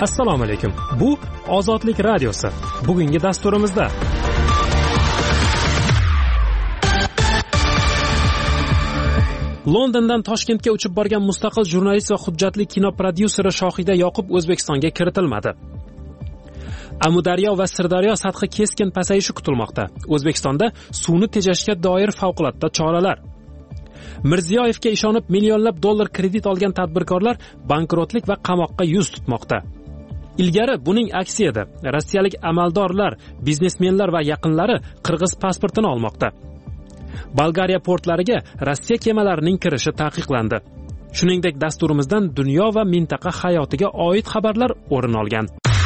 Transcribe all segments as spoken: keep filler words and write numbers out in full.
Assalomu alaykum. Bu Ozodlik radiosi. Bugungi dasturimizda Londondan Toshkentga uchib borgan mustaqil jurnalist va hujjatli kino prodyuseri Shohida Yoqub O'zbekistonga kiritilmadi. Amudaryo va Sirdaryo sathi keskin pasayishi kutilmoqda. O'zbekistonda suvni tejashga doir favqulodda choralar. Mirziyoyevga ishonib millionlab dollar kredit olgan tadbirkorlar bankrotlik va qamoqqa yuz tutmoqda. Ilgari buning aksi edi. Rossiyalik amaldorlar, biznesmenlar va yaqinlari qirg'iz pasportini olmoqda. Bolgariya portlariga Rossiya kemalarining kirishi taqiqlandi. Shuningdek, dasturimizdan dunyo va mintaqa hayotiga oid xabarlar o'rin olgan.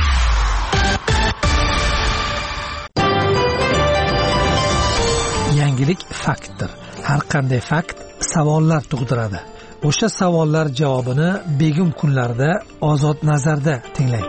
Yangilik faktdir. Har qanday fakt savollar tug'diradi. O'sha savollar javobini begim kunlarda Ozod nazarda tinglang.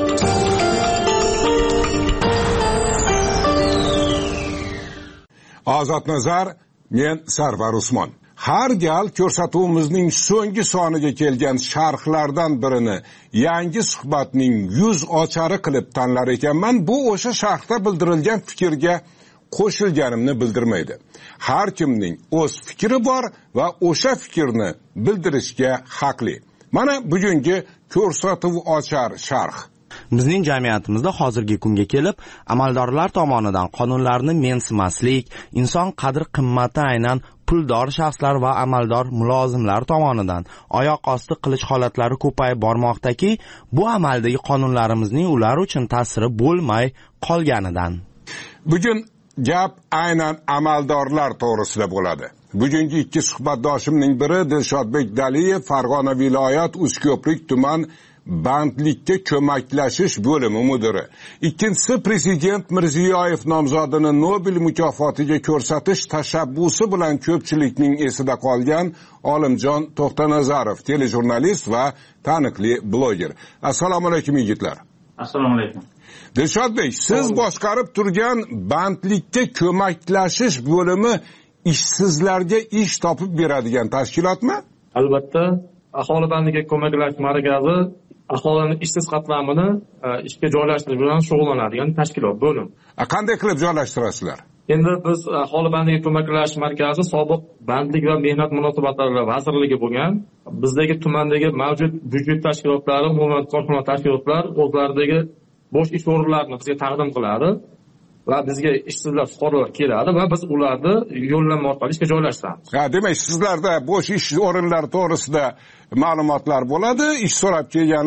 Ozod nazar, men Sarvar Usmon. Har gal ko'rsatuvimizning so'nggi soniga kelgan sharhlardan birini yangi suhbatning yuz ochari qilib tanlar ekanman. Bu o'sha sharhda bildirilgan fikrga qo'shilganimni bildirmaydi. Har kimning o'z fikri bor va o'sha fikrni bildirishga haqli. Mana bugungi ko'rsatuv ochar sharh. Bizning jamiyatimizda hozirgi kunga kelib, amaldorlar tomonidan qonunlarni mensimaslik, inson qadr-qimmati aynan puldor shaxslar va amaldor mulozimlar tomonidan oyoq osti qilish holatlari ko'payib bormoqdaki, bu amaldagi qonunlarimizning ular uchun ta'siri bo'lmay qolganidan. Bugun gap aynan amaldorlar to'g'risida bo'ladi. Bugungi ikki suhbatdoshimning biri Dilshodbek Daliyev, Farg'ona viloyat Uchko'prik tuman bandlikka ko'maklashish bo'limi mudiri. Ikkinchisi Prezident Mirziyoyev nomzodini Nobel mukofotiga ko'rsatish tashabbusi bilan ko'pchilikning esida qolgan Olimjon To'xtanazarov, telejurnalist va taniqli bloger. Assalomu alaykum yigitlar. Assalomu alaykum. Dilshodbek, siz boshqarib turgan bandlikka ko'maklashish bo'limi ishsizlarga ish topib beradigan tashkilotmi? Albatta, aholi bandlikka ko'maklash markazi aholini ishsiz qatlamini ishga joylashtirish bilan shug'ullanadigan tashkilot, bo'lim. Qanday qilib joylashtirasizlar? Endi biz aholi bandlikka ko'maklash markazi sobiq bandlik va mehnat munosabatlari vazirligi bo'lgan, bizdagi tumandagi mavjud byudjet tashkilotlari, umuman korxona tashkilotlar o'zlaridagi bo'sh ish o'rinlarini bizga taqdim qiladi va bizga ishsizlar, fuqarolar keladi va biz ularni yo'llanma orqali ishga joylashtiramiz. Ha, demak, sizlarda bo'sh ish o'rinlari to'g'risida ma'lumotlar bo'ladi, ish so'rab kelgan,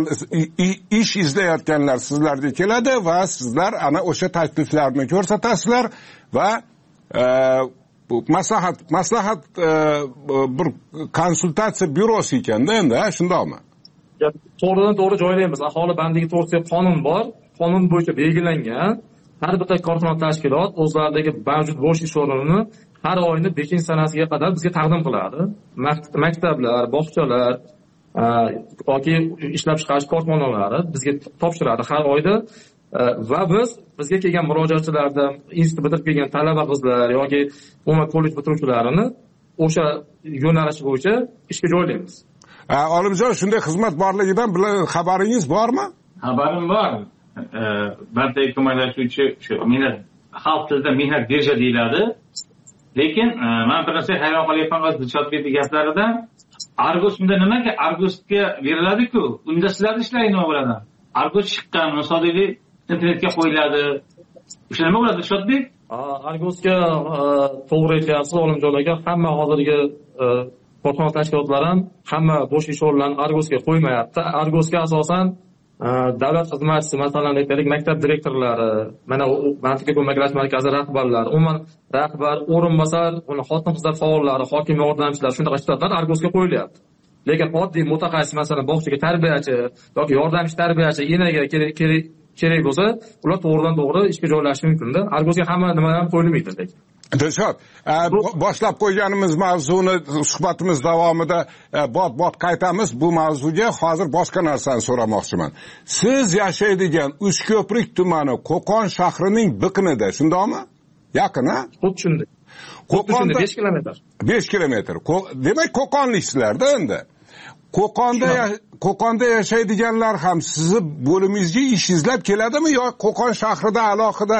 ish izlayotganlar sizlarga keladi va sizlar ana o'sha takliflarni ko'rsatasizlar va e, maslahat maslahat e, bir konsultatsiya byurosi ekanda endi, shundaqmi? To'g'ridan to'g'ri joylaymiz. Aholi bandligi to'g'risida qonun bor. Qonun bo'yicha belgilangan har bir korxona tashkilot o'zlaridagi mavjud bo'sh ish o'rnini har oyni beshinchi sanasiga qadar bizga taqdim qiladi. Maktablar, bog'chalar yoki ishlab chiqarish korxonalari bizga topshiradi har oyda va biz bizga kelgan murojaatchilardan institut bitirib kelgan talaba qizlar yoki umuman kollej bitiruvchilarini o'sha yo'nalish bo'yicha ishga joylaymiz. Olimjon, shunday xizmat borligidan xabaringiz bormi? Xabarim bor. Bandlikka ko'maklashuvchi shu mehnat xalq tilida mehnat birja deyiladi. Lekin men bir narsa hayron qolyapman Dilshodbekning gaplaridan. Argos unda nimaga Argosga beriladi-ku? Unda sizlar ishlang nima bo'ladi? Argos chiqqan, misoliy internetga qo'yiladi. O'sha nima bo'ladi Dilshodbek? Argosga to'g'ri aytyapsiz Olimjon aka, hamma hozirgi korxona tashkilotlari ham hamma bo'sh ish o'rinlarini Argosga qo'ymayapti. Argosga asosan davlat xizmatchisi, masalan, aytaylik, maktab direktorlari, mana bandlikka ko'maklash markazi rahbarlari, umuman rahbar, o'rinbosar, uni xotin-qizlar faollari, hokim yordamchilari, shunday ishtiroklar Argosga qo'yilyapti. Lekin oddiy mutaxassis, masalan, bog'chaga tarbiyachi yoki yordamchi tarbiyachi, enaga kerak kerak bo'lsa, ular to'g'ridan to'g'ri ishga joylashishi mumkin-da. Argosga hamma nima ham qo'yilmaydi lekin. Dilshod, boshlab qo'yganimiz mavzuni suhbatimiz davomida bot-bot qaytamiz. Bu mavzuga hozir boshqa narsani so'ramoqchiman. Siz yashaydigan Uchko'prik tumani Qo'qon shahrining biqinida, shundaymi? Yaqin, ha? Xuddi shunday. Qo'qonda besh kilometr. besh kilometr. Demak, Qo'qonliksizlar-da endi. Qo'qonda Qo'qonda yashaydiganlar ham sizni bo'limingizga ish izlab keladimi yo Qo'qon shahrida alohida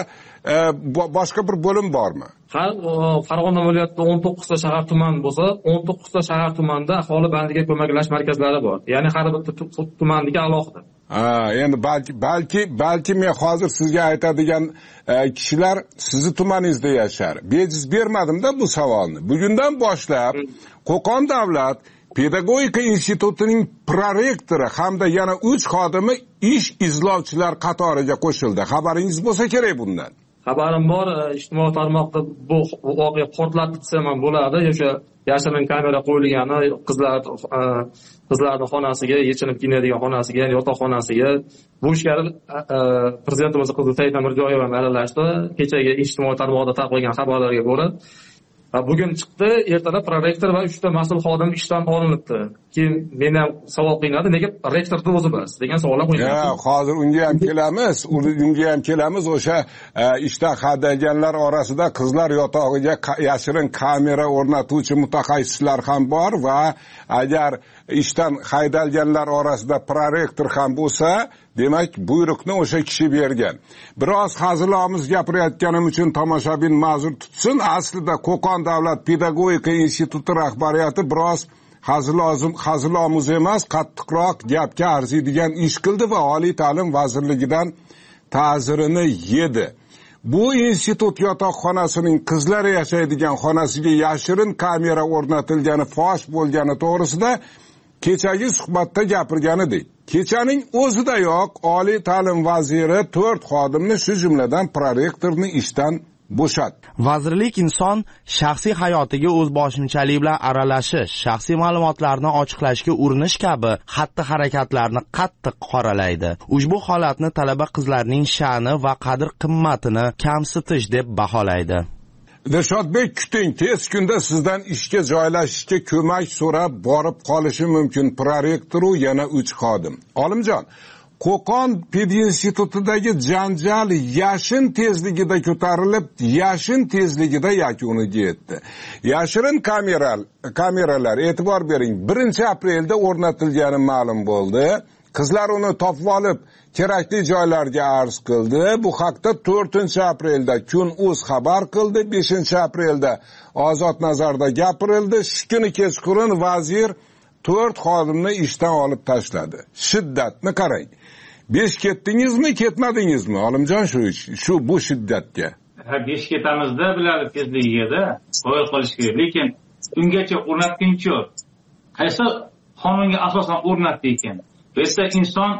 boshqa bir bo'lim bormi? Farg'ona viloyatida o'n to'qqizta shahar tuman bo'lsa, o'n to'qqizta shahar tumanda aholi bandiga ko'maklash markazlari bor. Ya'ni har bitta tumandagi alohida. Ha, endi balki balki balki men hozir sizga aytadigan kishilar sizni tumaningizda yashar. Bejiz bermadim-da bu savolni. Bugundan boshlab Qo'qon davlat Pedagogika institutining prorektori hamda yana uch xodimi ish izlovchilar qatoriga qo'shildi. Xabaringiz bo'lsa kerak bundan. Xabarim bor, ijtimoiy tarmoqda bu voqea portlatib desam ham bo'ladi. O'sha yashirin kamera qo'yilgani qizlar qizlarning xonasiga, yechinib kiyinadigan xonasiga, yotoqxonasiga bu ishga prezidentimiz qizi Saida Mirziyoyeva aralashdi. Kechagi ijtimoiy tarmoqda tarqalgan xabarlarga ko'ra va bugun chiqdi, ertada prorektor va uchta mas'ul xodim ishdan olinibdi. Keyin men ham savol qiynadi, nega rektorni o'zi bas degan savollar qo'yildi. Ha, hozir unga ham kelamiz, unga ham kelamiz. O'sha ishdan haydalganlar orasida qizlar yotog'iga yashirin kamera o'rnatuvchi mutaxassislar ham bor va agar ishdan haydalganlar orasida prorektor ham bo'lsa, demak buyruqni o'sha kishi bergan. Biroz hazilamiz gapirayotganim uchun tomoshabin ma'zur tutsin. Aslida Qo'qon davlat pedagogika instituti rahbariyati biroz hazilozim hazilomuz emas, qattiqroq gapga arziydigan ish qildi va oliy ta'lim vazirligidan ta'zirini yedi. Bu institut yotoqxonasining qizlar yashaydigan xonasiga yashirin kamera o'rnatilgani fosh bo'lgani to'g'risida kechagi suhbatda gapirgan edik. Kechaning o'zidayoq oliy ta'lim vaziri to'rt xodimni, shu jumladan prorektorni ishdan bo'shatdi. Vazirlik inson shaxsiy hayotiga o'zboshimchalik bilan aralashish, shaxsiy ma'lumotlarni ochiqlashga urinish kabi xatti-harakatlarni qattiq qoralaydi. Ushbu holatni talaba qizlarning sha'ni va qadr-qimmatini kamsitish deb baholaydi. Dilshodbek, kuting, tez kunda sizdan ishga joylashishga ko'mak so'rab borib qolishi mumkin prorektor u yana uch xodim. Olimjon, Qo'qon pedinstitutidagi janjal yashin tezligida ko'tarilib, yashin tezligida yakuniga yetdi. Yashirin kamera kameralar, e'tibor bering, birinchi aprelda o'rnatilgani ma'lum bo'ldi. Qizlar uni topib olib, kerakli joylarga arz qildi. Bu haqda to'rtinchi aprelda Kun.uz xabar qildi. beshinchi aprelda Ozod Nazarda gapirildi. Shu kuni kechqurun vazir to'rt xodimni ishdan olib tashladi. Shiddatni qarang. Besh ketdingizmi, ketmadingizmi? Olimjon, shu shu bu shiddatga. Ha, besh ketamizda biladi tezligiga qo'yib qolish kerak. Lekin ungacha o'rnatguncha qaysi qonunga asosan o'rnatdi ekan? Bu esa inson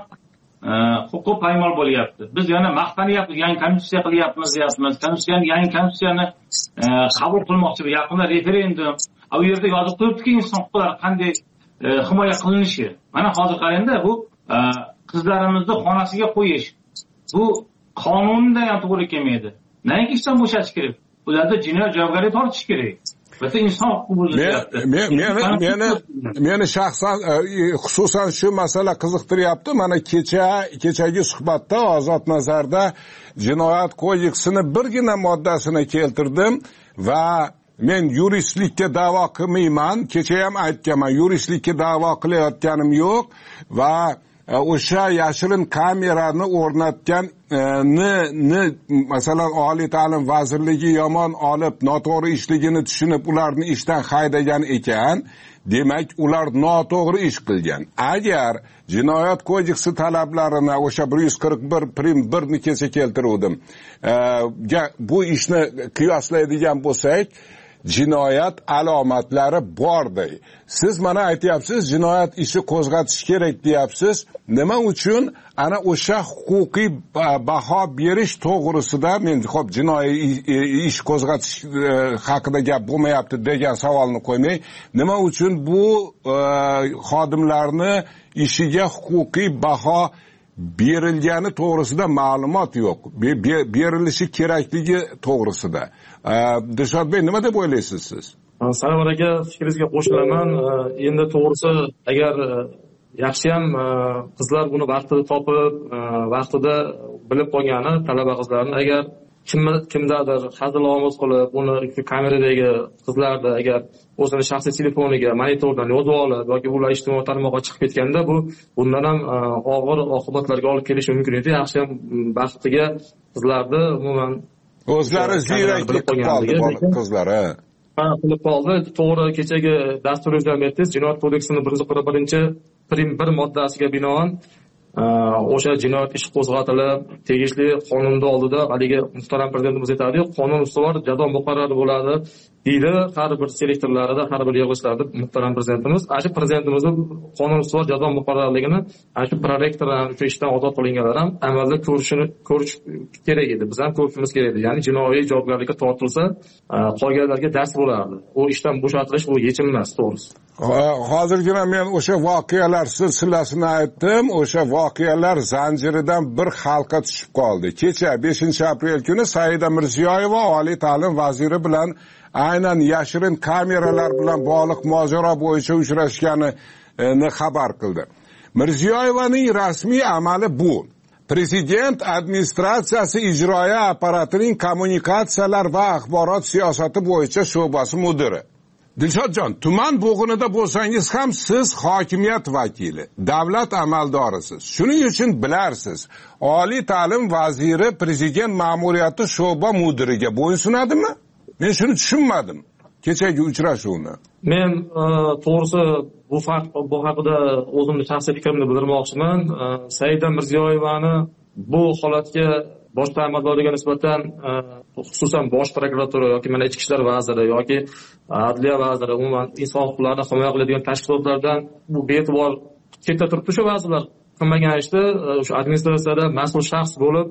huquqi poymol bo'lyapti. Biz yana maqtanyapmiz, yangi konstitutsiya qilyapmiz, deyapmiz. Konstitutsiyani, yangi konstitutsiyani qabul qilmoqchi, yaqinda referendum. U yerda yozib qo'yibdiki, inson huquqlari qanday himoya qilinishi. Mana hozir qarangda, bu qizlarimizni xonasiga qo'yish. Bu qonunda ham to'g'ri kelmaydi. Nega ishdan bo'shatish kerak? Ularda jinoyat javobgarlikka tortish kerak. Biz inson huquqi buzilyapti. Men meni meni shaxsan xususan shu masala qiziqtiryapti. Mana kecha kechagi suhbatda Ozod Nazarda jinoyat kodeksining birgina moddasini keltirdim va men yuristlikka da'vo qilmayman. Kecha ham aytganman, yuristlikka da'vo qilayotganim yo'q va o'sha yashirin kamerani o'rnatganni ni masalan oliy ta'lim vazirligi yomon olib noto'g'ri ishligini tushunib ularni ishdan haydagan ekan, demak ular noto'g'ri ish qilgan. Agar jinoyat kodeksi talablarini o'sha bir yuz qirq bir prim bir ni kecha keltiruvdim. Bu ishni qiyoslaydigan bo'lsak, jinoyat alomatlari borday. Siz mana aytyapsiz, jinoyat ishi qo'zg'atish kerak deyapsiz. Nima uchun ana o'sha huquqiy baho berish to'g'risida men xo'p jinoiy ish qo'zg'atish haqida gap bo'lmayapti degan savolni qo'ymay, nima uchun bu xodimlarni ishiga huquqiy baho berilgani to'g'risida ma'lumot yo'q. Berilishi kerakligi to'g'risida. Dilshodbek, nima deb o'ylaysiz siz? Sarvar aka, fikringizga qo'shilaman. Endi to'g'risi, agar yaxshi ham qizlar buni vaqtida topib, vaqtida bilib qolgani talaba qizlarni, agar kim kimdadir hazil omuz qilib uni kameradagi qizlarda agar o'zini shaxsiy telefoniga monitordan yozib olib yoki ular ijtimoiy tarmoqqa chiqib ketganda bu bundan ham og'ir oqibatlarga olib kelishi mumkin edi. Yaxshi ham baxtiga qizlarni umuman o'zlari ziyraklik qilib qoldi qizlari. Ha, qilib qoldi. To'g'ri, kechagi dastur o'zlamaysiz, Jinoyat kodeksining bir yuz qirq birinchi prim bir moddasiga binoan o'sha jinoyat ishi qo'zg'atilib, tegishli qonunni oldida haligi muhtaram prezidentimiz aytadi-ku, qonun ustuvor jazo muqarrar bo'ladi deydi har bir selektorlarida, har bir yig'ilishlarda muhtaram prezidentimiz. Ana shu prezidentimizning qonun ustuvor jazo muqarrarligini ana shu prorektorlar shu ishdan ozod qilinganlar ham amalda ko'rishini ko'rish kerak edi. Biz ham ko'rishimiz kerak edi. Ya'ni jinoiy javobgarlikka tortilsa, qolganlarga dars bo'lardi. U ishdan bo'shatilish bu yechim emas, to'g'risi. Hozirgina men o'sha voqealar silsilasini aytdim. O'sha voqealar zanjiridan bir halqa tushib qoldi. Kecha beshinchi aprel kuni Saida Mirziyoyeva oliy ta'lim vaziri bilan aynan yashirin kameralar bilan bog'liq mojaro bo'yicha uchrashganini xabar qildi. Mirziyoyevaning rasmiy amali bu. Prezident administratsiyasi ijroiya apparatining kommunikatsiyalar va axborot siyosati bo'yicha sho'basi mudiri. Dilshodjon, tuman bo'g'inida bo'lsangiz ham siz hokimiyat vakili, davlat amaldorisiz. Shuning uchun bilarsiz, oliy ta'lim vaziri prezident ma'muriyati sho'ba mudiriga bo'ysunadimi? Men shuni tushunmadim kechagi uchrashuvni. Men to'g'risi bu fakt bu haqida o'zimning shaxsiy fikrimni bildirmoqchiman. Saida Mirziyoyevani bu holatga bosh amaldorlarga nisbatan xususan bosh prokuratura yoki mana ichki ishlar vaziri yoki adliya vaziri, umuman inson huquqlarini himoya qiladigan tashkilotlardan bu be'tibor chetda turibdi. Shu vazirlar qilmagan ishni o'sha administratsiyada mas'ul shaxs bo'lib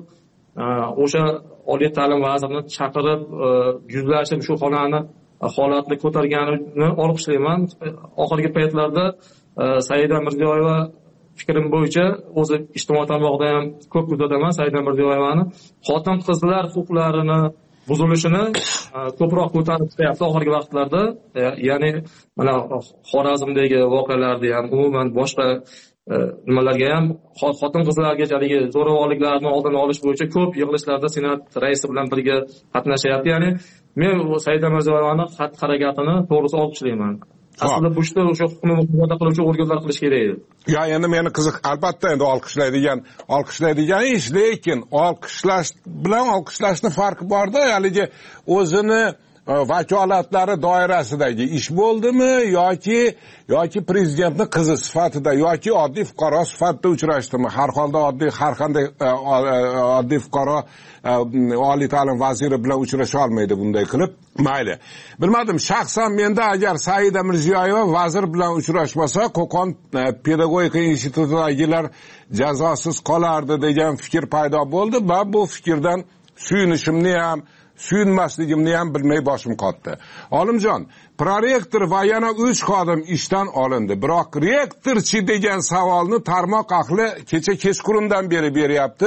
o'sha oliy ta'lim vazirini chaqirib yuzlashib shu xonani holatni ko'targanini olqishlayman. Oxirgi paytlarda Saida Mirziyoyeva fikrim bo'yicha o'zi ijtimoiy tarmoqda ham ko'p kuzataman. Saida Mirziyoyevani xotin qizlar huquqlarini buzilishini ko'proq ko'tarib chiqyapti oxirgi vaqtlarda. Ya'ni mana Xorazmdagi voqealarni ham umuman boshqa nimalarga ham xotin qizlargachalik zo'ravonliklarni oldini olish bo'yicha ko'p yig'ilishlarda senat raisi bilan birga qatnashyapti. Ya'ni men Saida Mirziyoyevani xatti-harakatini to'g'risi olqishlayman. Aslida bu ishni o'sha huquqni himoya qiluvchi organlar qilish kerak edi. Ya endi meni qiziq, albatta endi olqishlaydigan, olqishlaydigan ish, lekin olqishlash bilan olqishlashni farqi bor-da, haligi o'zini vakolatlari doirasidagi ish bo'ldimi yoki yoki prezidentning qizi sifatida yoki oddiy fuqaro sifatida uchrashdimi? Har holda oddiy har qanday oddiy fuqaro oliy ta'lim vaziri bilan uchrasha olmaydi bunday qilib. Mayli. Bilmadim, shaxsan menda agar Saida Mirziyoyeva vazir bilan uchrashmasa, Qo'qon pedagogika institutidagilar jazosiz qolardi degan fikr paydo bo'ldi. Men bu fikrdan suyunishimni ham suyunmasligimni ham bilmay boshim qotdi. Olimjon, prorektor va yana uch xodim ishdan olindi. Biroq rektorchi degan savolni tarmoq ahli kecha kechqurundan beri beryapti.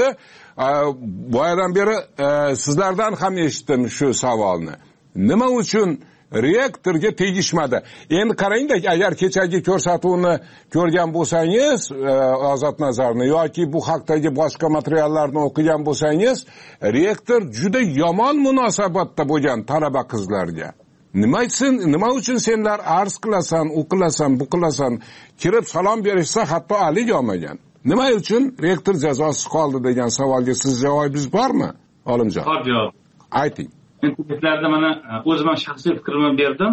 Boyadan beri sizlardan ham eshitdim shu savolni. Nima uchun rektorga tegishmadi? Endi qarangda, agar kechagi ko'rsatuvni ko'rgan bo'lsangiz, Ozod Nazarni yoki bu haqdagi boshqa materiallarni o'qigan bo'lsangiz, rektor juda yomon munosabatda bo'lgan talaba qizlarga. Nima uchun, nima uchun senlar arz qilasan, o'qilasan, bu qilasan, kirib salom berishsa hatto alik olmagan. Nima uchun rektor jazosiz qoldi degan savolga siz javobingiz bormi, Olimjon? Bor javob. Ayting. Internetlarda mana o'zim shaxsiy fikrimni berdim.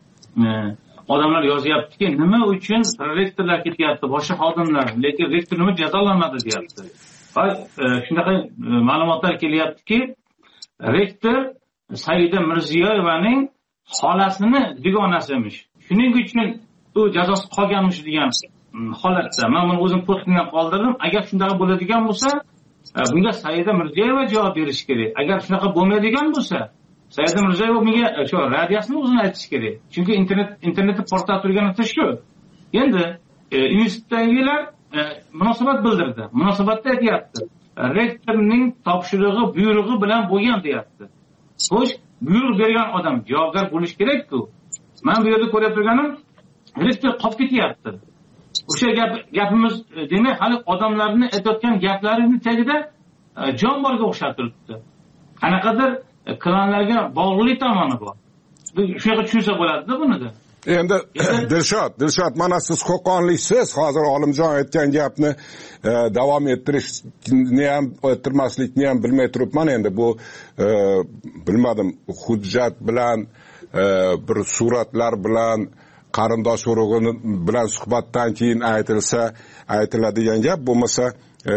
Odamlar yozyaptiki, nima uchun rektorlar ketyapti, boshqa xodimlar, lekin rektor nima jazolanmadi deyapti. Va shunaqa ma'lumotlar kelyaptiki, rektor Saida Mirziyoyevaning xolasini dugonasimish. Shuning uchun u jazosiz qolganmish degan holatda men buni o'zim postdan qoldirdim. Agar shunaqa bo'ladigan bo'lsa, bunga Saida Mirziyoyeva javob berishi kerak. Agar shunaqa bo'lmaydigan bo'lsa, Saida Mirziyoyeva menga shu radiyasini o'zini aytishi kerak. Chunki internet internetda portal turgani shu. Endi institutdagilar munosabat bildirdi. Munosabatda aytayapti. Rektorning topshirig'i, buyrug'i bilan bo'lgan deyapti. Xo'sh, buyruq bergan odam javobgar bo'lish kerak-ku. Men bu yerda ko'rib turganim, rektor qolib ketyapti. O'sha gap gapimiz demak hali odamlarni aytayotgan gaplarining tagida jon borga o'xshab turibdi. qanaqadir klanlarga bog'liq tomoni bor. Shunaqa tushunsa bo'ladida bunida. Endi Dilshod, Dilshod, mana siz qo'qonliksiz. Hozir Olimjon aytgan gapni e, davom ettirishni ham, ettirmaslikni ham bilmay turibman. Endi bu e, bilmadim, hujjat bilan e, bir suratlar bilan qarindosh urug'ini bilan suhbatdan keyin aytilsa, aytiladigan gap bo'lmasa e,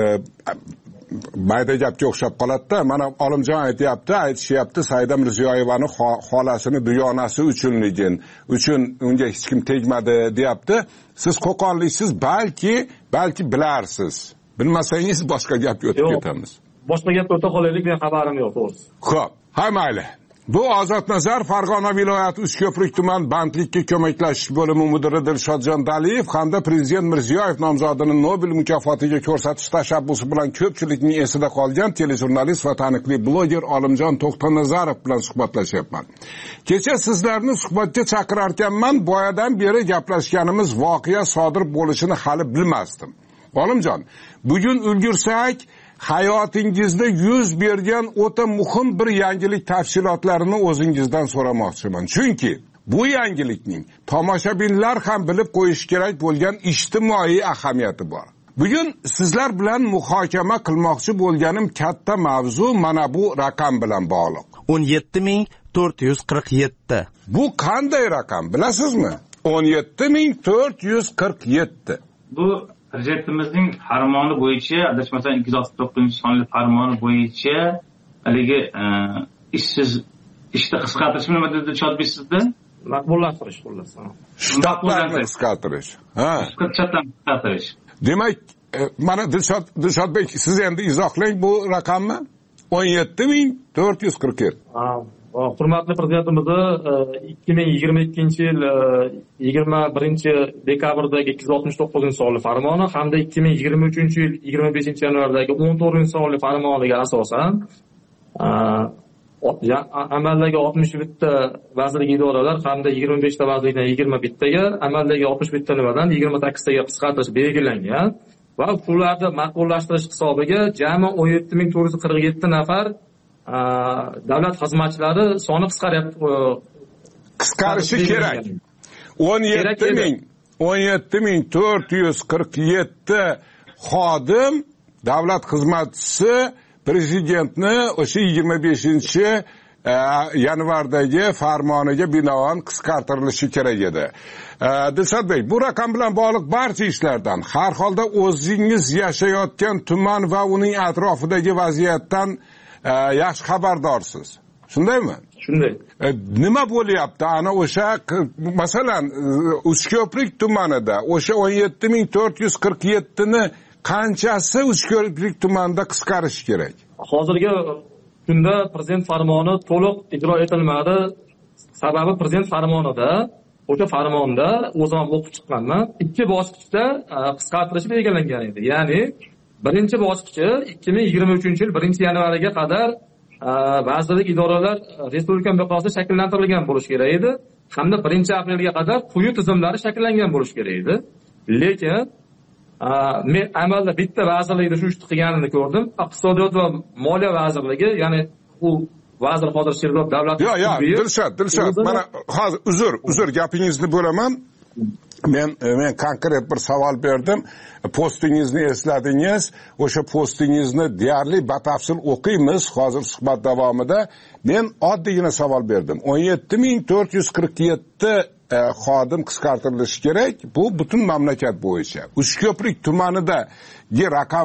mayda gapga o'xshab qoladi-da. Mana Olimjon aytyapti, aytishyapti, Saida Mirziyoyevani xolasini duyonasi uchunligin, uchun unga hech kim tegmadi deyapti. Siz qo'qonliksiz, balki, balki bilarsiz. Bilmasangiz boshqa gapga o'tib ketamiz. Boshqa gapga o'ta qolaylik, men xabarim yo'q, to'g'risi. Xo'p, hay mayli. Bu Ozodnazar Farg'ona viloyati Uchko'prik tuman bandlikka ko'maklashish bo'limi mudiri Dilshodjon Daliyev hamda Prezident Mirziyoyev nomzodini Nobel mukofotiga ko'rsatish tashabbusi bilan ko'pchilikning esida qolgan telejurnalist va taniqli bloger Olimjon To'xtanazarov bilan suhbatlashyapman. Kecha sizlarni suhbatga chaqirarkanman, boyadan beri gaplashganimiz voqea sodir bo'lishini hali bilmasdim. Olimjon, bugun ulgursak, hayotingizda yuz bergan o'ta muhim bir yangilik tafsilotlarini o'zingizdan so'ramoqchiman. Chunki bu yangilikning tomoshabinlar ham bilib qo'yish kerak bo'lgan ijtimoiy ahamiyati bor. Bugun sizlar bilan muhokama qilmoqchi bo'lganim katta mavzu mana bu raqam bilan bog'liq. o'n yetti ming to'rt yuz qirq yetti. Bu qanday raqam, bilasizmi? o'n yetti ming to'rt yuz qirq yetti. Bu Prezidentimizning farmoni bo'yicha, adashmasam ikki yuz oltmish to'qqizinchi sonli farmoni bo'yicha haligi ishsiz ishni qisqartirishmi nima dedi Chodbiysizda? Maqbullashtirish xullas. Shtatlarni qisqartirish. Ha. Shtatlarni qisqartirish. Demak, mana Dilshod Dilshodbek, siz endi izohlang bu raqamni. o'n yetti ming to'rt yuz qirq yetti. Ha. Hurmatli prezidentimizni ikki ming yigirma ikkinchi yil yigirma birinchi dekabrdagi ikki yuz oltmish to'qqizinchi sonli farmoni hamda ikki ming yigirma uchinchi yil yigirma beshinchi yanvardagi o'n to'rtinchi sonli farmoniga asosan amaldagi oltmish bitta vazirlik idoralar hamda yigirma beshta vazirlikdan yigirma bittaga, amaldagi oltmish bitta nimadan yigirma sakkiztaga qisqartirish belgilangan va ularni ma'qullashtirish hisobiga jami o'n yetti ming to'rt yuz qirq yetti nafar davlat xizmatchilari soni qisqaryapti. Qisqarishi kerak. o'n yetti ming o'n yetti ming to'rt yuz qirq yetti xodim davlat xizmatchisi prezidentni o'sha yigirma beshinchi yanvardagi farmoniga binoan qisqartirilishi kerak edi. Dilshodbek, bu raqam bilan bog'liq barcha ishlardan, har holda o'zingiz yashayotgan tuman va uning atrofidagi vaziyatdan yaxshi xabardorsiz. Shundaymi? Shunday. E, nima bo'lyapti? Ana o'sha masalan Uchko'prik tumanida o'sha o'n yetti ming to'rt yuz qirq yetti ni qanchasi Uchko'prik tumanida qisqarish kerak? Hozirgi kunda prezident farmoni to'liq ijro etilmadi. Sababi prezident farmonida, o'sha farmonda o'zim ham o'qib chiqqanman, ikki bosqichda qisqartirish belgilangan edi. Ya'ni birinchi bosqichi ikki ming yigirma uchinchi yil birinchi yanvariga qadar vazirlik idoralar respublika miqyosida shakllantirilgan bo'lishi kerak edi, hamda birinchi aprelga qadar quyi tizimlari shakllangan bo'lishi kerak edi. Lekin men amalda bitta vazirlikda shu ishni qilganini ko'rdim. Iqtisodiyot va moliya vazirligi, ya'ni u vazir hozir Sherzod davlat. Yo'q, yo'q, Dilshod, Dilshod, mana hozir uzr, uzr gapingizni bo'laman. Men men konkret bir savol berdim. Postingizni esladingiz. O'sha postingizni deyarli batafsil o'qiymiz hozir suhbat davomida. Men oddiygina savol berdim. o'n yetti ming to'rt yuz qirq yetti e, xodim qisqartirilishi kerak. Bu butun mamlakat bo'yicha. Uchko'prik tumanidagi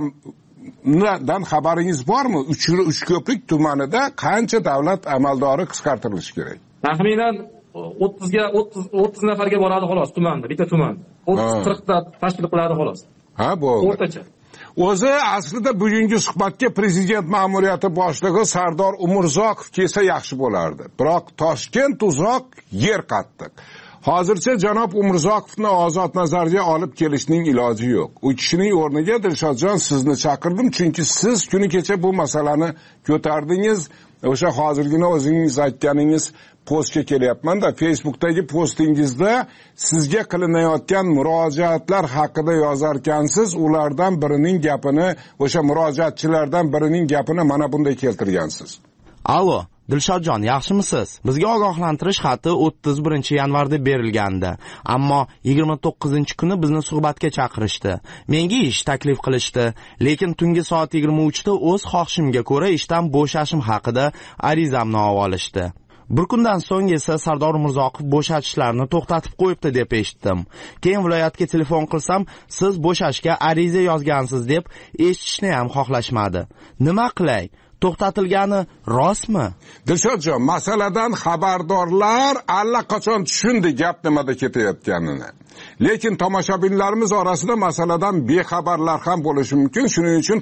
raqamdan xabaringiz bormi? Uchko'prik tumanida qancha davlat amaldori qisqartirilishi kerak? Taxminan o'ttizga o'ttiz nafarga boradi xolos tumanda, bitta tuman. o'ttiz qirq ta tashkil qiladi xolos. Ha, bo'ldi. O'rtacha. O'zi aslida bugungi suhbatga prezident ma'muriyati boshlig'i Sardor Umurzoqov kelsa yaxshi bo'lardi. Biroq Toshkent uzoq, yer qattiq. Hozircha janob Umurzoqovni Ozodnazarga olib kelishning iloji yo'q. U kishining o'rniga Dilshodjon sizni chaqirdim, chunki siz kuni kecha bu masalani ko'tardingiz. O'sha hozirgina o'zingiz aytganingiz postga kelyapman-da, Facebookdagi postingizda sizga qilinayotgan murojaatlar haqida yozarkansiz, ulardan birining gapini, o'sha murojaatchilardan birining gapini mana bunday keltirgansiz. Allo, Dilshodjon, yaxshimisiz? Bizga ogohlantirish xati o'ttiz birinchi yanvarda berilgandi, ammo yigirma to'qqizinchi kuni bizni suhbatga chaqirishdi. Menga ish taklif qilishdi, lekin tungi soat yigirma uchda o'z xohishimga ko'ra ishdan bo'shashim haqida arizamni olishdi. Bir kundan so'ng esa Sardor Mirzoqov bo'shatishlarni to'xtatib qo'yibdi deb eshitdim. Keyin viloyatga telefon qilsam, siz bo'shashga ariza yozgansiz deb eshitishni ham xohlashmadi. Nima qilay? To'xtatilgani rostmi? Dilshodjon, masaladan xabardorlar allaqachon tushundi gap nimada ketayotganini. Lekin tomoshabinlarimiz orasida masaladan bexabarlar ham bo'lishi mumkin. Shuning uchun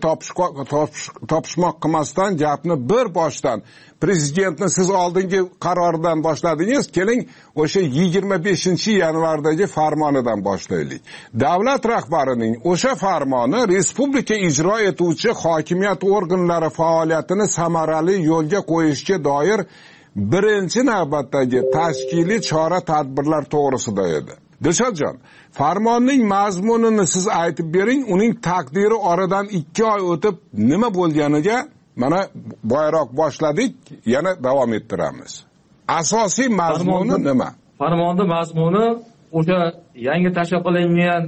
topishmoq qilmasdan gapni bir boshdan prezidentni siz oldingi qaroridan boshladingiz, keling o'sha yigirma beshinchi yanvardagi farmonidan boshlaylik. Davlat rahbarining o'sha farmoni respublika ijro etuvchi hokimiyat organlari faoliyatini samarali yo'lga qo'yishga doir birinchi navbatdagi tashkiliy chora-tadbirlar to'g'risida edi. Dilshodjon, farmonning mazmunini siz aytib bering, uning taqdiri oradan ikki oy o'tib nima bo'lganiga mana boyroq boshladik, yana davom ettiramiz. Asosiy mazmuni nima? Farmonning mazmuni o'sha yangi tashkil qilingan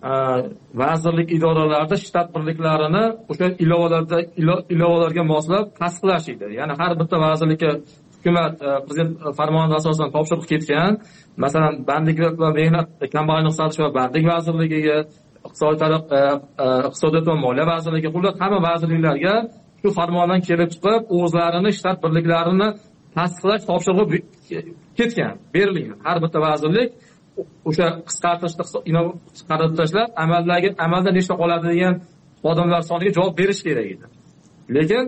vazirlik idoralarida shtat birliklarini o'sha ilovalarda ilovalarga moslab tasdiqlash edi. Ya'ni har bitta vazirlikka hukumat prezident farmoni asosida topshiriq ketgan. Masalan, bandlik va mehnat kombaynlik saqlash va bandlik vazirligiga, iqtisodiy taraqqiyot, iqtisodiyot va moliya vazirligiga, xullas hamma vazirliklarga shu farmondan kelib chiqib, o'zlarini shtat birliklarini tasdiqlash topshirig'i ketgan, berilgan. Har bitta vazirlik o'sha qisqartirishni qisqartirib tashlab, amaldagi amalda nechta qoladi degan xodimlar soniga javob berish kerak edi. Lekin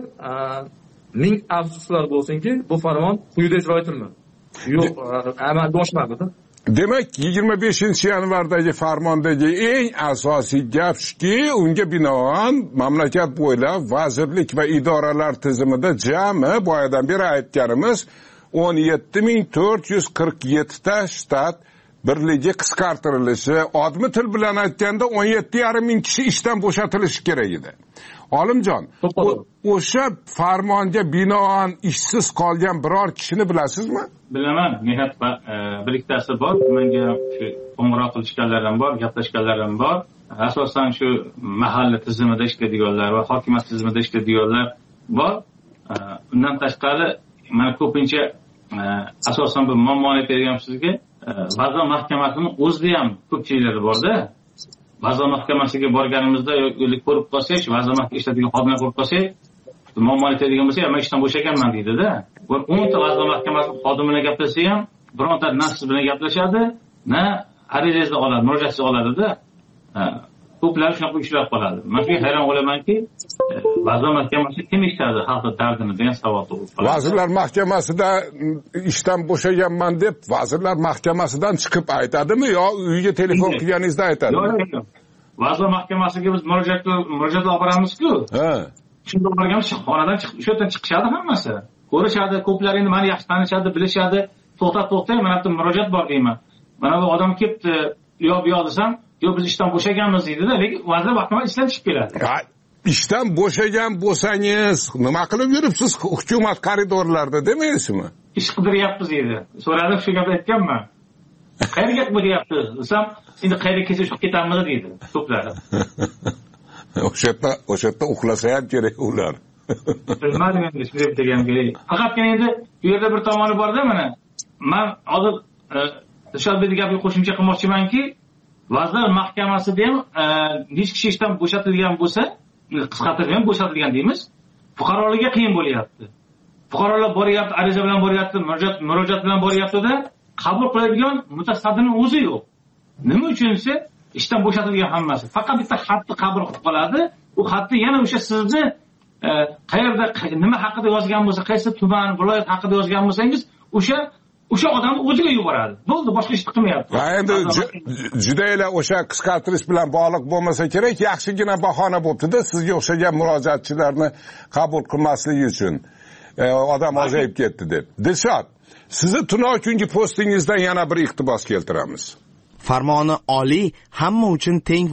ming afsuslar bo'lsinki, bu farmon quyida ijro etilmadi. Yo'q, amalga oshmadi. Demak, yigirma beshinchi yanvardagi farmondagi eng asosiy gap shuki, unga binoan mamlakat bo'ylab vazirlik va idoralar tizimida jami boyadan beri aytganimiz o'n yetti ming to'rt yuz qirq yetti ta shtat birligi qisqartirilishi, odmi til bilan aytganda o'n yetti yarim ming kishi ishdan bo'shatilishi kerak edi. Olimjon, o'sha farmonga binoan ishsiz qolgan biror kishini bilasizmi? Bilaman, mehnat birliktasi bor, menga shu qo'ng'iroq qilishganlardan bor, gaplashganlardan bor. Asosan shu mahalla tizimida ishlaydiganlar va hokimiyat tizimida ishlaydiganlar bor. Undan tashqari, mana ko'pincha asosan bu muammoni aytayotganim sizga, vazir mahkamasining o'zida ham ko'pchiliklari bor-da. Vazir mahkamasiga borganimizda yoki ko'rib qolsak, vazir mahkamasi ishladigan xodimlar ko'rib qolsak, muammoni aytadigan bo'lsa, men ishdan bo'shaganman deydi-da. o'n ta vazir mahkamasi xodimi bilan gaplashsa ham, bironta na siz bilan gaplashadi, na arizangizni oladi, murojaatni oladi-da. Ko'plari shunaqa ushlab qoladi. Men shunga hayron qolamanki, vazir mahkamasi kim eshitadi xalqning dardini degan savol tug'iladi. Vazirlar mahkamasida ishdan bo'shaganman deb vazirlar mahkamasidan chiqib aytadimi yo uyga telefon qilganingizda aytadimi? Yo'q, vazir mahkamasiga biz murojaat murojaat olib boramiz-ku. Ha. Shunda borganmiz, xonadan chiqib, o'sha yerdan chiqishadi hammasi. Ko'rishadi, ko'plari endi meni yaxshi tanishadi, bilishadi. To'xtab, to'xtang, mana bu murojaat bor deyman. Mana bu odam kelibdi, yo bu yoq desam, yo biz ishdan bo'shaganmiz deydi-da, lekin vazir mahkamasi ishdan chiqib keladi. Ishdan bo'shagan bo'lsangiz, nima qilib yuribsiz hukumat koridorlarida demaysizmi? Ish qidiryapmiz deydi. So'radim, shu gapni aytganman. Qayerga qidiryapti desam, endi qayerga kelsa shu ketamiz deydi, ko'plari. O'sha yerda, o'sha yerda uxlasa ham kerak ular. Bilmadim endi shunday deganga. Faqatgina endi bu yerda bir tomoni bor-da, mana. Men hozir Dilshodbek gapga qo'shimcha qilmoqchimanki, vazir mahkamasida ham hech kishi ishdan bo'shatilgan bo'lsa, qisqartirilgan bo'shatilgan deymiz, fuqarolarga qiyin bo'lyapti. Fuqarolar boryapti, ariza bilan boryapti, murojaat murojaat bilan boryapti-da, qabul qiladigan mutasaddining o'zi yo'q. Nima uchun esa ishdan bo'shatilgan hammasi. Faqat bitta xatni qabul qilib qoladi. U xatni yana o'sha sizni qayerda nima haqida yozgan bo'lsa, qaysi tuman, viloyat haqida yozgan bo'lsangiz, o'sha o'sha odamni o'ziga yuboradi. Bo'ldi, boshqa ish qilmayapti. Va endi judayla o'sha qisqartirish bilan bog'liq bo'lmasa kerak, yaxshigina bahona bo'pti-da, sizga o'xshagan murojaatchilarni qabul qilmasligi uchun. Odam ozayib ketdi deb. Dilshod, sizni tunov kungi postingizdan yana bir iqtibos keltiramiz. Farmoni oliy, hamma uchun teng va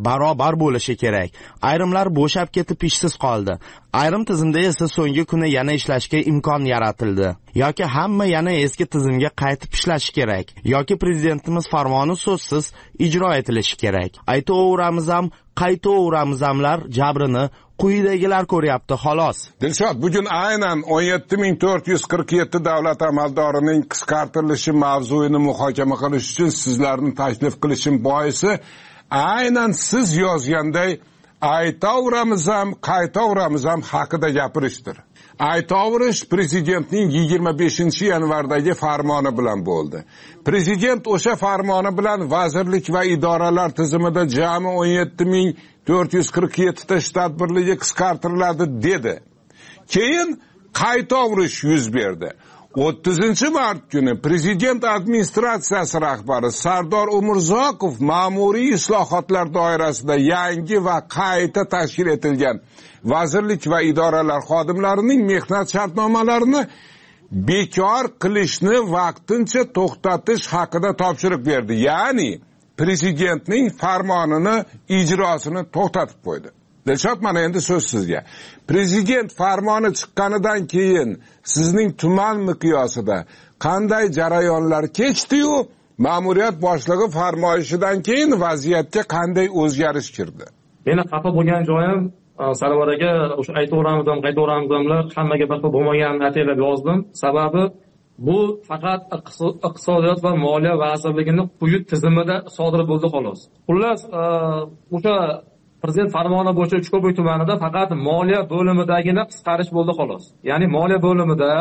barobar bo'lishi kerak. Ayrimlar bo'shab ketib ishsiz qoldi. Ayrim tizimda esa so'nggi kuni yana ishlashga imkon yaratildi. Yoki hamma yana eski tizimga qaytib ishlashi kerak, yoki prezidentimiz farmoni so'zsiz ijro etilishi kerak. Aytaveramiz ham, qaytaveramiz hamlar jabrini quyidagilar ko'ryapti xolos. Dilshod, bugun aynan o'n yetti ming to'rt yuz qirq yetti davlat amaldorining qisqartirilishi mavzuini muhokama qilish uchun sizlarni taklif qilishim boisi aynan siz yozganday aytaveramiz ham, qaytaveramiz ham haqida gapirishdir. Aytaverish prezidentning yigirma beshinchi yanvardagi farmoni bilan bo'ldi. Prezident o'sha farmoni bilan vazirlik va idoralar tizimida jami o'n yetti ming to'rt yuz qirq yetti ta shtat birligi qisqartiriladi dedi. Keyin qaytaverish yuz berdi. o'ttizinchi mart kuni prezident administratsiyasi rahbari Sardor Umurzoqov ma'muriy islohotlar doirasida yangi va qayta tashkil etilgan vazirlik va idoralar xodimlarining mehnat shartnomalarini bekor qilishni vaqtincha to'xtatish haqida topshiriq berdi. Ya'ni prezidentning farmonini ijrosini to'xtatib qo'ydi. Dilshod, mana endi so'z sizga. Prezident farmoni chiqqanidan keyin sizning tuman miqyosida qanday jarayonlar kechdi-yu, ma'muriyat boshlig'i farmoyishidan keyin vaziyatga qanday o'zgarish kirdi? Meni xafa bo'lgan joyim Sarvar aka, o'sha aytaveramiz ham, qaytaveramizlar hammaga bir xil bo'lmaganini ataylab yozdim. Sababi bu faqat iqtisodiyot va moliya vazirligining quyi tizimida sodir bo'ldi xolos. Xullas, o'sha prezident farmoni bo'yicha Uchko'prik tumanida faqat moliya bo'limidagina qisqarish bo'ldi xolos. Ya'ni moliya bo'limida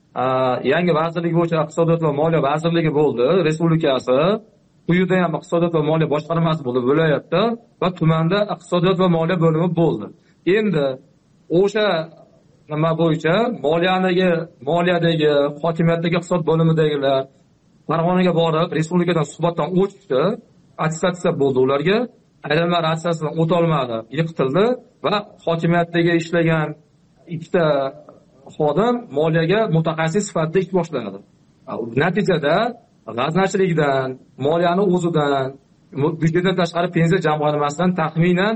yangi vazirlik bo'yicha iqtisodiyot va moliya vazirligi bo'ldi, respublikasi. Quyida ham iqtisodiyot va moliya boshqarmasi bo'ldi viloyatda va tumanda iqtisodiyot va moliya bo'limi bo'ldi. Endi o'sha nima bo'yicha moliyadagi moliyadagi hokimiyatdagi iqtisod bo'limidagilar Farg'onaga borib respublikadan suhbatdan o'tishdi, attestatsiya bo'ldi ularga. Ayrimlar attestatsiyadan o'ta olmadi, yiqitildi va hokimiyatdagi ishlagan ikkita xodim moliyaga mutaxassis sifatida ish boshladi. Natijada g'aznachilikdan, moliyani o'zidan, byudjetdan tashqari pensiya jamg'armasidan taxminan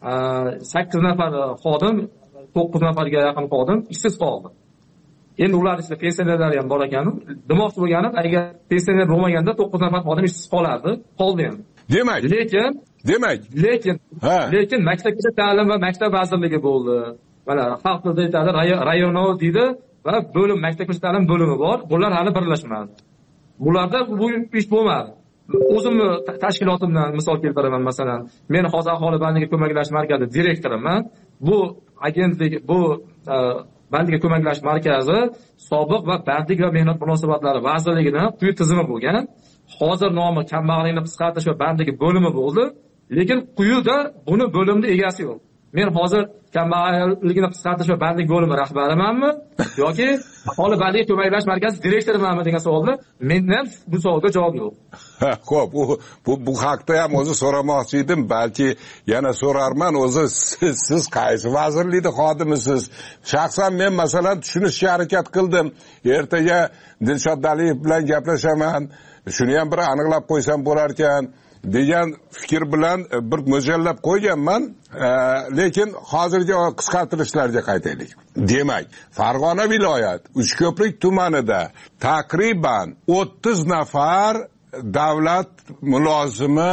sakkiz nafar xodim, to'qqiz nafarga yaqin xodim ishsiz qoldi. Endi ular ichida pensionerlar ham bor ekan. Demoqchi bo'lganim, agar pensioner bo'lmaganda to'qqiz nafar xodim ishsiz qolardi, qoldi ham. Demak, lekin demak, lekin lekin maktabgacha ta'lim va maktab vazirligi bo'ldi. Mana xalq tilida aytadi, rayonov deydi va bo'lim maktabgacha ta'lim bo'limi bor. Bular hali birlashmadi. Bularda bu ish bo'lmadi. O'zimni tashkilotimdan misol keltiraman, masalan, men hozir aholi bandiga ko'maklash markazi direktoriman. Bu agentlik, bu bandiga ko'maklash markazi sobiq va bandlik va mehnat munosabatlari vazirligining quyi tizimi bo'lgan. Hozir nomi kambag'allikni qisqartirish va bandlik bo'limi bo'ldi, lekin quyida buni bo'limni egasi yo'q. Men hozir kambag'allikni qisqartirish va bandlik bo'limi rahbarimanmi yoki aholi bandlik ko'maklash markazi direktorimanmi degan savolda mendan bu savolga javob yo'q. Xo'p, bu bu bu haqda ham o'zi so'ramoqchi edim, balki yana so'rarman. O'zi siz, siz qaysi vazirlikning xodimisiz? Shaxsan men masalan tushunishga harakat qildim. Ertaga Dilshod Daliyev bilan gaplashaman. Shuni ham bir aniqlab qo'ysam bo'lar ekan degan fikr bilan bir mo'ljallab qo'yganman, lekin hozirgi qisqartirishlarga qaytaylik. Demak, Farg'ona viloyat Uchko'prik tumanida taqriban o'ttiz nafar davlat mulozimi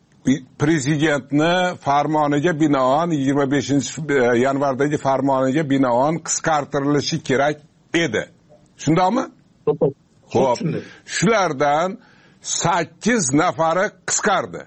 prezidentni farmoniga binoan yigirma beshinchi yanvardagi farmoniga binoan qisqartirilishi kerak edi. Shundaqmi? Xo'p, shulardan sakkiz nafari qisqardi.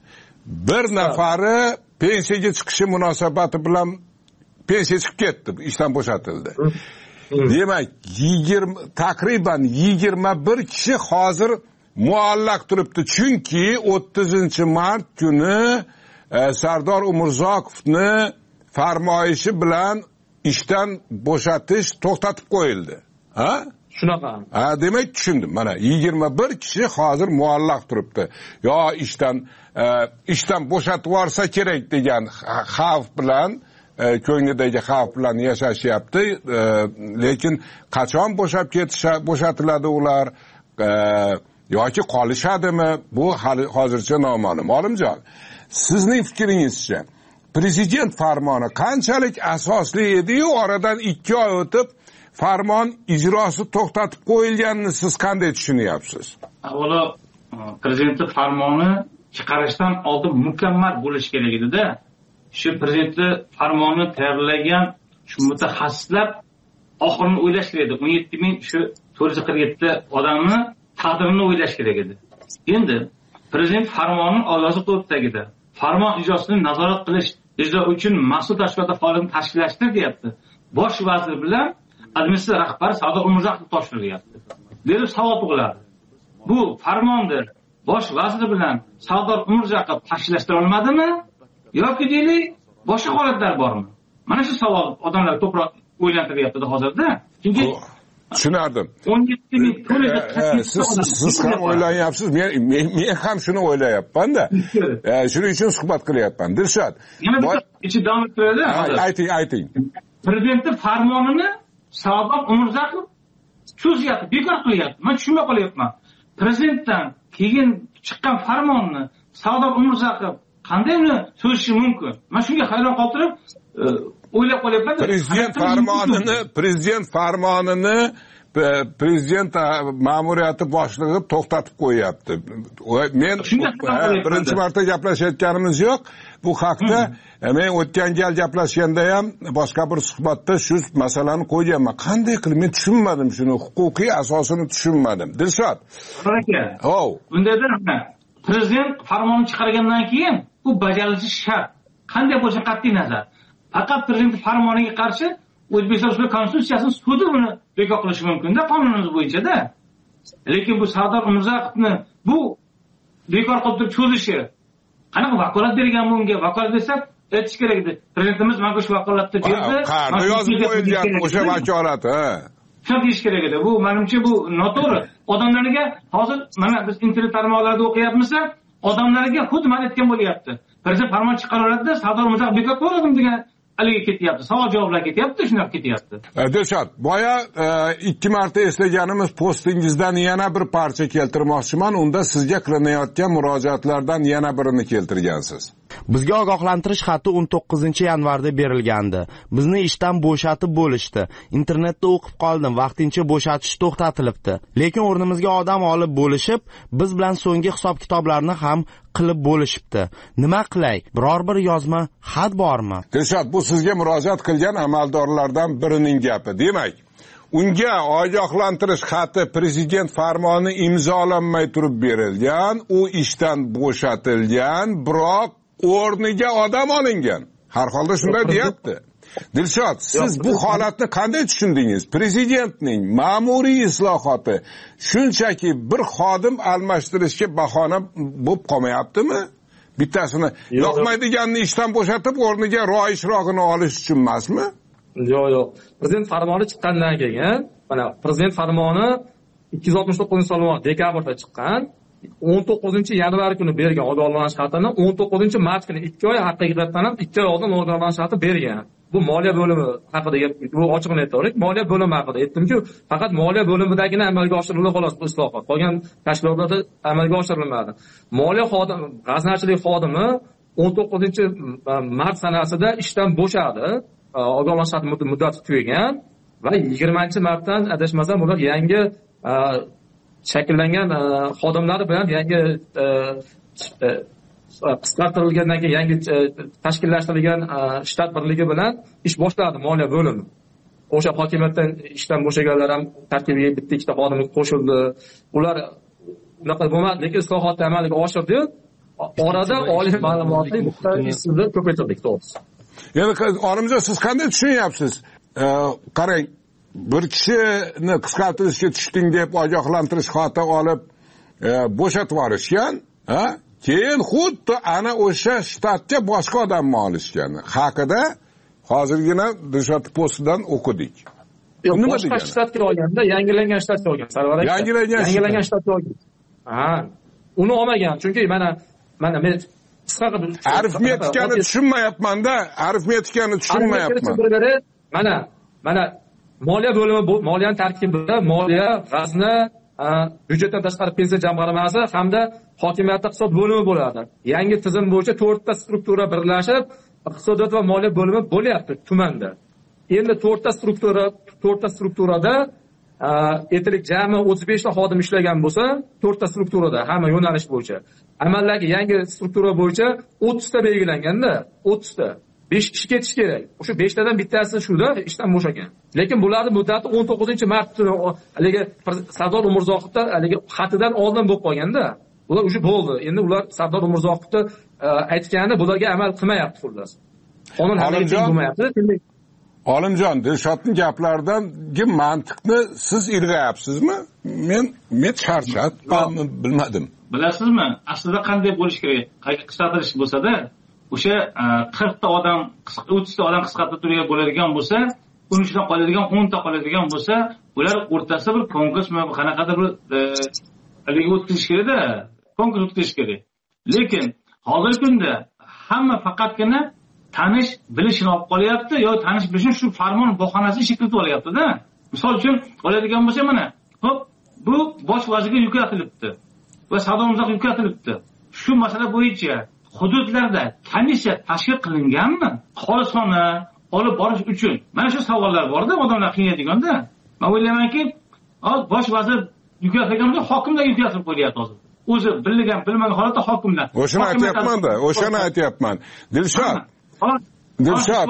Bir nafari pensiyaga chiqishi munosabati bilan pensiya chiqib ketdi, ishdan bo'shatildi. Demak, yigirma taqriban yigirma bir kishi hozir muallaq turibdi. Chunki o'ttizinchi mart kuni e, Sardor Umurzoqovni farmoyishi bilan ishdan bo'shatish to'xtatib qo'yildi. Ha? Shunaqa. Ha, demak tushundim. Mana yigirma bir kishi hozir muallaq turibdi. Yo ishdan e, ishdan bo'shatib yuborsa kerak degan xavf bilan, e, ko'nglidagi xavf bilan yashashyapti. E, lekin qachon bo'shab ketish bo'shatiladi ular e, yoki qolishadimi? Bu hali hozircha noma'lum. Olimjon, sizning fikringizcha prezident farmoni qanchalik asosli edi-yu, oradan ikki oy o'tib farmon ijrosi to'xtatib qo'yilganini siz qanday tushunyapsiz? Avvalo, prezident farmoni chiqarishdan oldin mukammal bo'lishi kerak edi-da. Shu prezident farmonni tayyorlagan shu mutaxassislar oxirini o'ylash kerak edi. o'n yetti ming shu to'rt yuz qirq yetti odamni taqdirini o'ylash kerak edi. Endi prezident farmoni ovozi qo'yib tagida farmon ijrosini nazorat qilish, ijro uchun mas'ul tashkilotlar faoliyatini tashkillashtir deyapti. Bosh vazir bilan administratsiya rahbari Sardor Umurzoqov topshirilyapti. Berib savol tug'iladi. Bu farmonni bosh vazir bilan Sardor Umurzoqov tashkillashtira olmadimi yoki deylik boshqa holatlar bormi? Mana shu savol odamlar ko'proq o'ylantiryapti hozirda. Chunki tushunardim. o'n yetti ming siz siz ham o'ylanyapsiz, men men ham shuni o'ylayapman-da. Shuning uchun suhbat qilyapman. Dilshod, yana bir ichi davom ettiradi. Ayting, ayting. Prezident farmonini Sardor Umurzoqov cho'zyapti, bekor qilyapti. Men tushunmay qolyapman. Prezidentdan keyin chiqqan farmonni Sardor Umurzoqov qanday uni cho'zishi mumkin? Men shunga hayron qolib o'ylab qolyapman. Prezident farmonini, prezident farmonini prezident ma'muriyati boshlig'i to'xtatib qo'yapti. Men birinchi marta gaplashayotganimiz yo'q. Bu haqda men o'tgan gal gaplashganda ham boshqa bir suhbatda shu masalani qo'yganman. Qanday qilib men tushunmadim shuni, huquqiy asosini tushunmadim. Dilshod. Aka. Oh. Bundada prezident farmonni chiqargandan keyin u bajarilishi shart. Qanday bo'lishi qat'iy nazar. Faqat prezident farmoniga qarshi O'zbekiston Respublikasi Konstitutsiyasini sudi buni bekor qilishi mumkin-da, qonunimiz bo'yicha-da. Lekin bu Sardor Umurzoqovni bu bekor qilib turib cho'zishi qanaqa vakolat bergan bunga? Vakolat desa, aytish kerak edi. Prezidentimiz menga shu vakolatni berdi. Qanday yozib qo'yilgan o'sha vakolat, ha? Shuni deyish kerak edi. Bu menimcha bu noto'g'ri. Odamlarga hozir mana biz internet tarmoqlarida o'qiyapmiz, odamlarga xuddi men aytgan bo'lyapti. Prezident farmon chiqaraveradi-da, Sardor Umurzoqov bekor qo'ydim degan aliga ketyapti. Savol javoblar ketyapti, shunday ketyapti. Dilshod, boya ikki marta eslaganimiz postingizdan yana bir parcha keltirmoqchiman. Unda sizga qilinayotgan murojaatlardan yana birini keltirgansiz. Bizga ogohlantirish xati o'n to'qqizinchi yanvarda berilgandi. Bizni ishdan bo'shatib bo'lishdi. Internetda o'qib qoldim, vaqtincha bo'shatish to'xtatilibdi. Lekin o'rnimizga odam olib bo'lishib, biz bilan so'nggi hisob-kitoblarni ham qilib bo'lishibdi. Nima qilay? Biror bir yozma xat bormi? Dilshod, bu sizga murojaat qilgan amaldorlardan birining gapi. Demak, unga ogohlantirish xati prezident farmoni imzolanmay turib berilgan, u ishdan bo'shatilgan, biroq o'rniga odam olingan. Har holda shunday deyapti. Dilshod, siz bu holatni qanday tushundingiz? Prezidentning ma'muriy islohoti shunchaki bir xodim almashtirishga bahona bo'lib qolmayaptimi? Bittasini yoqmaydiganni ishdan bo'shatib o'rniga ro'yishrog'ini olish uchun emasmi? Yo'q, yo'q. Prezident farmoni chiqqandan keyin, mana prezident farmoni ikki yuz oltmish to'qqizinchi yil dekabrda chiqqan. o'n to'qqizinchi yanvar kuni bergan ogohlantirish xatini o'n to'qqizinchi mart kuni ikki oy haqiqatan ham ikki oy oldin ogohlantirish xati bergan. Bu moliya bo'limi haqida gap, bu ochiqni aytaylik, moliya bo'limi haqida aytdimki, faqat moliya bo'limidagina amalga oshirildi xolos bu islohot. Qolgan tashkilotlarda amalga oshirilmadi. Moliya xodimi, g'aznachilik xodimi o'n to'qqizinchi mart sanasida ishdan bo'shadi. Ogohlantirish xati muddati tugagan va yigirmanchi martdan adashmasam ular yangi shakllangan xodimlari bilan yangi qisqartirilgandan keyin yangi tashkillashtirilgan shtat birligi bilan ish boshladi moliya bo'limi. O'sha hokimiyatdan ishdan bo'shaganlar ham tarkibiga bitta ikkita xodim qo'shildi. Ular unaqa bo'lmadi, lekin islohotni amalga oshirdi. Orada oliy ma'lumotli ishsizlar ko'paytirdik to'g'risi. Yana olimjon, siz qanday tushunyapsiz? Qarang, bir kishini qisqartirishga tushding deb ogohlantirish xati olib bo'shatib yuborishgan, ha? Keyin xuddi ana o'sha shtatga boshqa odamni olishgan haqida hozirgina Dilshod postidan o'qidik. Nima boshqa shtatga olganda, yangilangan shtatga olgan. Sarvar aka. Yangilangan yangilangan shtatga olgan. Ha, uni olmagan, chunki mana mana men arifmetikani tushunmayapman-da, arifmetikani tushunmayapman. Mana mana moliya bo'limi, moliyaning tarkibida moliya, g'azna, byudjetdan tashqari pensiya jamg'armasi hamda hokimiyatda iqtisod bo'limi bo'ladi. Yangi tizim bo'yicha to'rtta struktura birlashib, iqtisodiyot va moliya bo'limi bo'lyapti tumanda. Endi to'rtta struktura, to'rtta strukturada aytaylik jami o'ttiz besh ta xodim ishlagan bo'lsa, to'rtta strukturada hamma yo'nalish bo'yicha. Amaldagi yangi struktura bo'yicha o'ttiz ta belgilanganda, o'ttiz ta besh kishi ketish kerak. O'sha besh tadan bittasi shuda ishdan bo'shagan. Lekin bularni muddati o'n to'qqizinchi mart kuni haligi Sardor Umurzoqovda haligi xatidan oldin bo'lib qolganda, ular o'sha bo'ldi. Endi ular Sardor Umurzoqovda aytgani bularga amal qilmayapti xullas. Qonun haligacha bo'lmayapti. Olimjon, Dilshodning gaplaridangi mantiqni siz ilg'ayapsizmi? Men men charchatmanmi, bilmadim. Bilasizmi, aslida qanday bo'lish kerak? Qaysi qisqartirish bo'lsa-da, o'sha qirq ta odam, o'ttiz ta odam qisqartirib turgan bo'ladigan bo'lsa, o'n uch ta qoladigan, o'n ta qoladigan bo'lsa, ular o'rtasida bir konkurs va qanaqadir bir haligi o'tkazish kerak-da, konkurs o'tkazish kerak. Lekin hozirgi kunda hamma faqatgina tanish bilishini olib qolyapti yo tanish bilishini shu farmon bahonasi shekillatib olyapti-da. Misol uchun oladigan bo'lsa, mana, hop, bu bosh vazirga yuklatilibdi va Sardor Umurzoqovga yuklatilibdi. Shu masala bo'yicha hududlarda komissiya tashkil qilinganmi? Xolisona olib borish uchun. Mana shu savollar bor-da, odamlar qiynaydiganda. Men o'ylaymanki, bosh vazir yuklatilganda hokimlar yuklatib qo'yapti hozir. O'zi bilgan, bilmagan holatda hokimlar. O'shani aytyapman-da, o'shani aytyapman. Dilshod Dilshod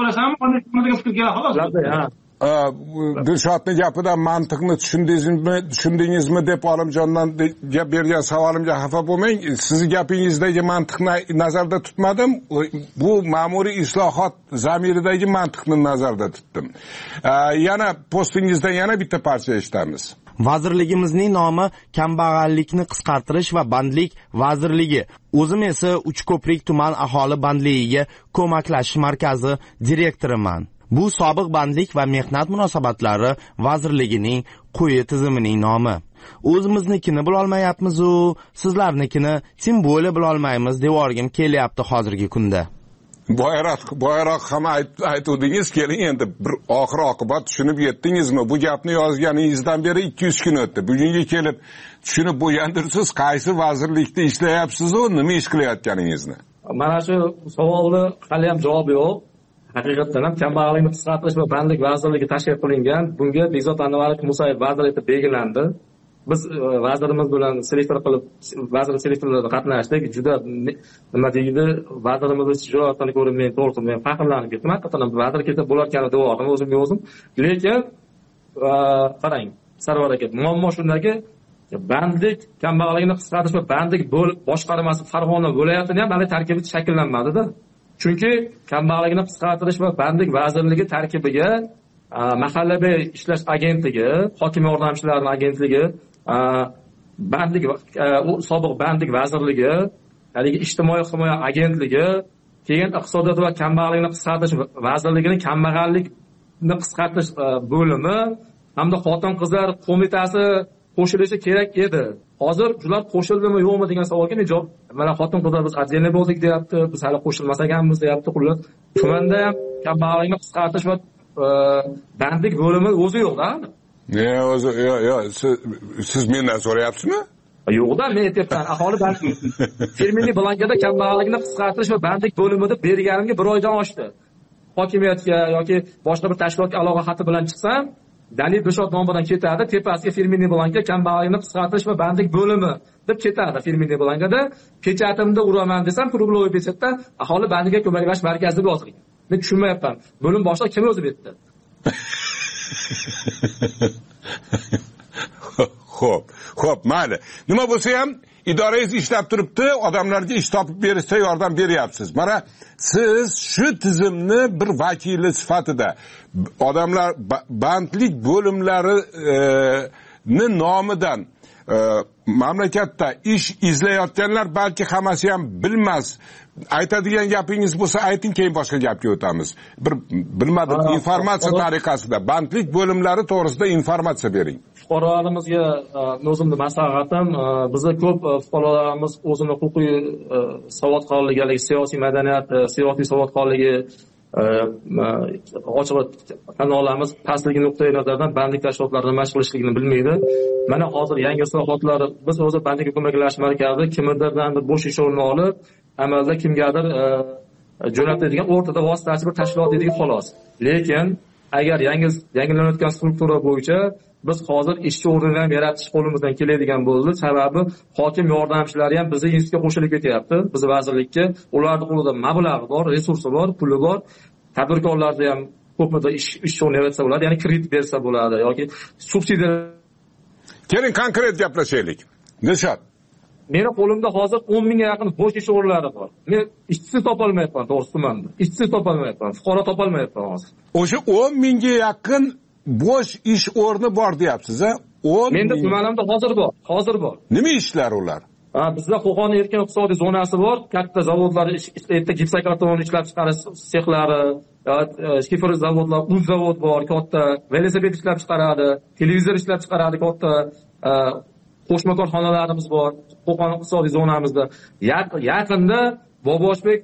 Dilshodning gapidan mantiqni tushundingizmi, tushundingizmi deb Olimjondan bergan savolimga xafa bo'lmang. Sizning gapingizdagi mantiqni nazarda tutmadim. Bu ma'muriy islohot zamiridagi mantiqni nazarda tutdim. Yana postingizdan yana bitta parcha eshitamiz. Vazirligimizning nomi kambag'allikni qisqartirish va bandlik vazirligi. O'zim esa Uchko'prik tuman aholi bandligiga ko'maklashish markazi direktoriman. Bu sobiq bandlik va mehnat munosabatlari vazirligining quyi tizimining nomi. O'zimiznikini bila olmayapmiz-u, sizlarnikini tim bo'la bila olmaymiz devorgim kelyapti hozirgi kunda. Boyroq, boyroq ham aytdingiz, keling endi bir oxir oqibat tushunib yetdingizmi? Bu gapni yozganingizdan beri ikki yuz kun o'tdi. Bugunga kelib tushunib bo'lgandirsiz, qaysi vazirlikda ishlayapsiz-u, nima ish qilayotganingizni? Mana shu savolni hali ham javob yo'q. Haqiqatan ham kambag'allikni qisqartirish va bandlik vazirligi tashkil qilingan. Bunga Bekzod Anvarov Musayev vazir etib belgilandi. Biz vazirimiz bilan selektor qilib, vazir selektorlarida qatnashdik. Juda nima deydi, vazirimiz ijroatini ko'rib men to'g'ri men faxrlanib ketdim. Haqiqatan vazir ketib bo'larkan devordim o'zimga o'zim. Lekin qarang, Sarvar aka, muammo shundaki, bandlik kambag'allikni qisqartirish va bandlik boshqarmasi Farg'ona viloyatini ham hali tarkibi shakllanmadi-da. Chunki kambag'allikni qisqartirish va bandlik vazirligi tarkibiga mahallaviy ishlash agentligi, hokimiyat yordamchilarining agentligi, bandlik sobiq bandlik vazirligi, haligi ijtimoiy himoya agentligi, keyin iqtisodiyot va kambag'allikni qisqartirish vazirligining kambag'allikni qisqartirish bo'limi hamda xotin-qizlar qo'mitasi qo'shilishi kerak edi. Hozir ular qo'shildimi yo'qmi degan savolga men javob, mana xotin-qizlar biz отдельно bo'ldik deyapti, biz hali qo'shilmas ekanmiz deyapti. Xullas, tumanda ham kambag'allikni qisqartirish va bandlik bo'limi o'zi yo'q-da. Ne, o'zi yo, yo, siz, siz mendan so'rayapsizmi? Yo'q-da, men aytyapman, aholi bandlik. Fermerlik blankada kambag'allikni qisqartirish va bandlik bo'limi deb berganimga bir oydan oshdi. Hokimiyatga yoki boshqa bir tashkilotga aloqa xati bilan chiqsam, dalil Dilshod nomidan ketadi, tepasiga fermerlik blankda kambag'allikni qisqartirish va bandlik bo'limi deb ketadi fermerlik blankada. Pechatimda uraman desam, kruglov pechatda aholi bandlikka ko'maklash markazi deb yozilgan. Men tushunmayapman. Bo'lim boshqa kim o'zi betdi? Xo'p, xo'p, mayli. Nima bo'lsa ham idorangiz ishlab turibdi, odamlarga ish topib berishda yordam beryapsiz. Mana siz shu tizimni bir vakili sifatida odamlar bandlik bo'limlari ni nomidan mamlakatda ish izlayotganlar balki hammasi ham bilmas. Aytadigan gapingiz bo'lsa ayting, keyin boshqa gapga o'tamiz. Bir bilmadim, informatsiya tariqasida bandlik bo'limlari to'g'risida informatsiya bering. Fuqarolarimizga o'zimning maslahatim, bizda ko'p fuqarolarimiz o'zini huquqiy savodxonligi, siyosiy madaniyat, siyosiy savodxonligi ochiq kanallarimiz pastligi nuqtai nazaridan bandlik tashkilotlarini nima ish qilishligini bilmaydi. Mana hozir yangi islohotlar, biz o'zi bandlik ko'maklash markazi kimlardan bo'sh ish o'rnini olib, amalda kimgadir jo'natadigan o'rtada vositachi bir tashkilot edik xolos. Lekin agar yangi yangilanayotgan struktura bo'yicha biz hozir ishchi o'rnini ham yaratish qo'limizdan keladigan bo'ldi. Sababi hokim yordamchilari ham bizning institutga qo'shilib ketyapti. Bizning vazirlikka ularning qo'lida mablag' bor, resursi bor, puli bor. Tadbirkorlarda ham ko'pida ish ish o'rni yaratsa bo'ladi, ya'ni kredit bersa bo'ladi yoki subsidiya. Keling konkret gaplashaylik. Dilshod, meni qo'limda hozir o'n mingga yaqin bo'sh ish o'rinlari bor. Men ishchi topolmayapman, to'g'risi tumanda. Ishchi topolmayapman, fuqaro topolmayapman hozir. O'sha o'n mingga yaqin bo'sh ish o'rni bor deyapsiz, a? o'n Menda tumanimda hozir bor, hozir bor. Nima ishlar ular? Ha, bizda Qo'qon erkin iqtisodiy zonasi bor. Katta zavodlar, erta gipsokarton ishlab chiqarish sexlari, shifer zavodlar, uz zavod bor, katta velosiped ishlab chiqaradi, televizor ishlab chiqaradi, katta qo'shma korxonalarimiz bor Qo'qon iqtisodiy zonamizda. Yaqinda Boboshbek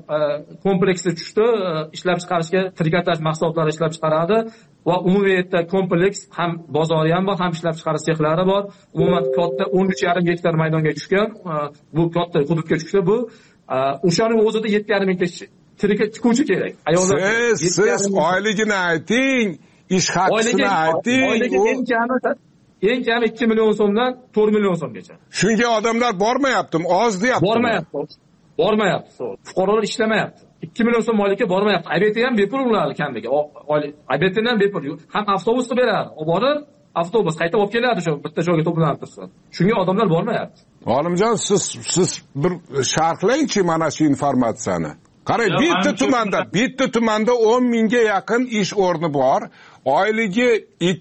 kompleksi tushdi, ishlab chiqarishga trikotaj mahsulotlari ishlab chiqaradi va umumiy kompleks ham bozori ham bor, ham ishlab chiqarish sexlari bor. Umuman katta o'n uch yarim gektar maydonga tushgan, bu katta hududga tushdi. Bu o'shaning o'zida yetti yarim mingta tikuvchi kerak. Ayollar siz siz oyligini ayting, ish haqini ayting. Oyligi eng kami eng kami ikki million so'mdan to'rt million so'mgacha. Shunga odamlar bormayaptimi? Oz deyapti. Bormayapti. Bormayapti. Fuqarolar ishlamayapti. ikki million so'm oylikka bormayapti. A B T ham bepul ularni kamiga. A B T ham bepul. Ham avtobusda beradi. Olib borib, avtobus qayta olib keladi shu bitta joyga to'planib tursa. Shunga odamlar bormayapti. Olimjon, siz siz bir sharhlang-chi mana shu informatsiyani. Qarang, bitta tumanda, bitta tumanda o'n mingga yaqin ish o'rni bor. Oyligi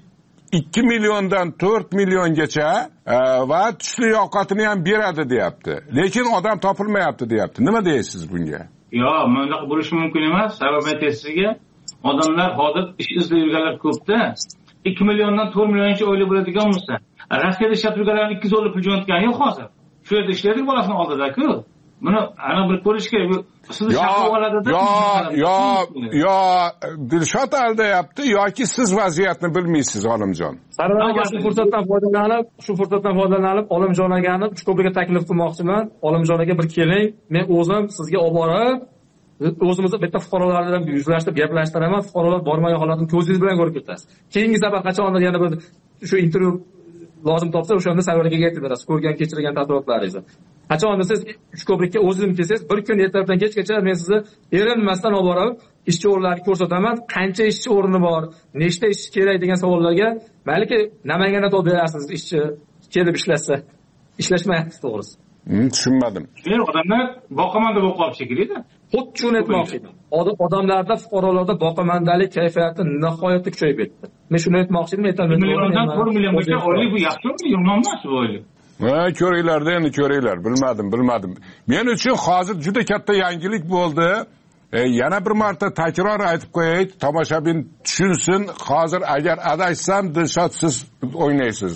ikki milliondan to'rt milliongacha va tushli ovqatini ham beradi deyapti. Lekin odam topilmayapti deyapti. Nima deysiz bunga? Yo, bunday bo'lishi mumkin emas. Sabab aytasiz sizga, odamlar hozir ish izlab yurganlar ko'pda. ikki milliondan to'rt milliongacha oylab bo'ladigan bo'lsa, Rossiyada ishlab yurganlarning ikki zo'rli pul jo'natgani yo'q hozir. Shu yerda ishlaydi bolasini oldida-ku. Buni ana bir ko'rish kerak. Sizni shaqib oladida. Yo, yo, yo, Dilshod aldayapti yoki siz vaziyatni bilmaysiz, Olimjon. Sarvar shu fursatdan foydalanib, shu fursatdan foydalanib Olimjon agani Uchko'prikka taklif qilmoqchiman. Olimjon aga bir keling, men o'zim sizga olib borib, o'zimizni bitta fuqarolar bilan yuzlashtirib gaplashtiraman. Fuqarolar bormagan holatni ko'zingiz bilan ko'rib ketasiz. Keyingi safar qachondir yana bir shu intervyu lozim topsa, o'shanda Sarvarga aytib berasiz, ko'rgan, kechirgan tadbirlaringizni. Qachondir siz Uchko'prikka o'zim kelsangiz, bir kun ertadan kechgacha men sizni erinmasdan olib borib, ishchi o'rinlarni ko'rsataman. Qancha ishchi o'rni bor, nechta ishchi kerak degan savollarga, balki Namanganda topib berasiz ishchi kelib ishlasa. Ishlashmayapti to'g'risi. Tushunmadim. Men odamlar boqaman deb o'qib shekilli-da. Xuddi shuni aytmoqchi edim. Odamlarda, fuqarolarda boqamandalik kayfiyati nihoyatda kuchayib ketdi. Men shuni aytmoqchi edim. bir milliondan to'rt milliongacha oylik bu yaxshimi, yomonmi bu oylik? Ha, ko'ringlar-da, endi ko'ringlar. Bilmadim, bilmadim. Men uchun hozir juda katta yangilik bo'ldi. E, yana bir marta takror aytib qo'yay, tomoshabin tushunsin. Hozir agar adashsam, Dilshod siz o'ynaysiz.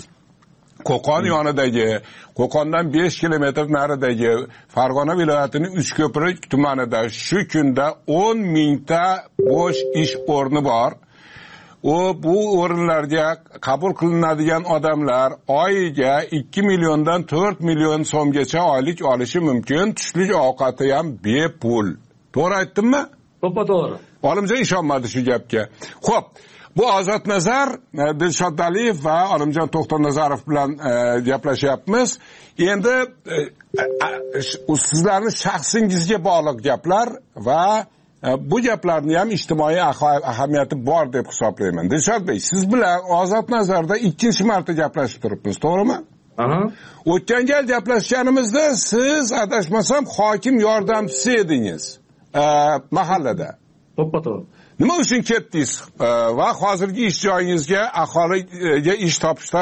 Qo'qon yonidagi, Qo'qondan besh kilometr naridagi Farg'ona viloyatining Uchko'prik tumanida shu kunda o'n mingta bo'sh ish o'rni bor. U bu o'rinlarga qabul qilinadigan odamlar oyiga ikki milliondan to'rt million so'mgacha oylik olishi mumkin. Tushlik ovqati ham bepul. To'g'ri aytdimmi? To'ppa-to'g'ri. Olimjon ishonmadi shu gapga. Xo'p, bu Ozod Nazar, Dilshod Aliyev va Olimjon To'xtonazarov bilan gaplashyapmiz. Endi sizlarning shaxsingizga bog'liq gaplar va bu gaplarning ham ijtimoiy ahamiyati bor deb hisoblayman. Dilshod Bey, siz bilan Ozod Nazarda ikkinchi marta gaplashib turibmiz, to'g'rimi? Aha. O'tgan gal gaplashganimizda siz adashmasam hokim yordamchisi edingiz mahallada. To'ppa-to'g'ri. Nima uchun ketdingiz va hozirgi ish joyingizga, aholiga ish topishda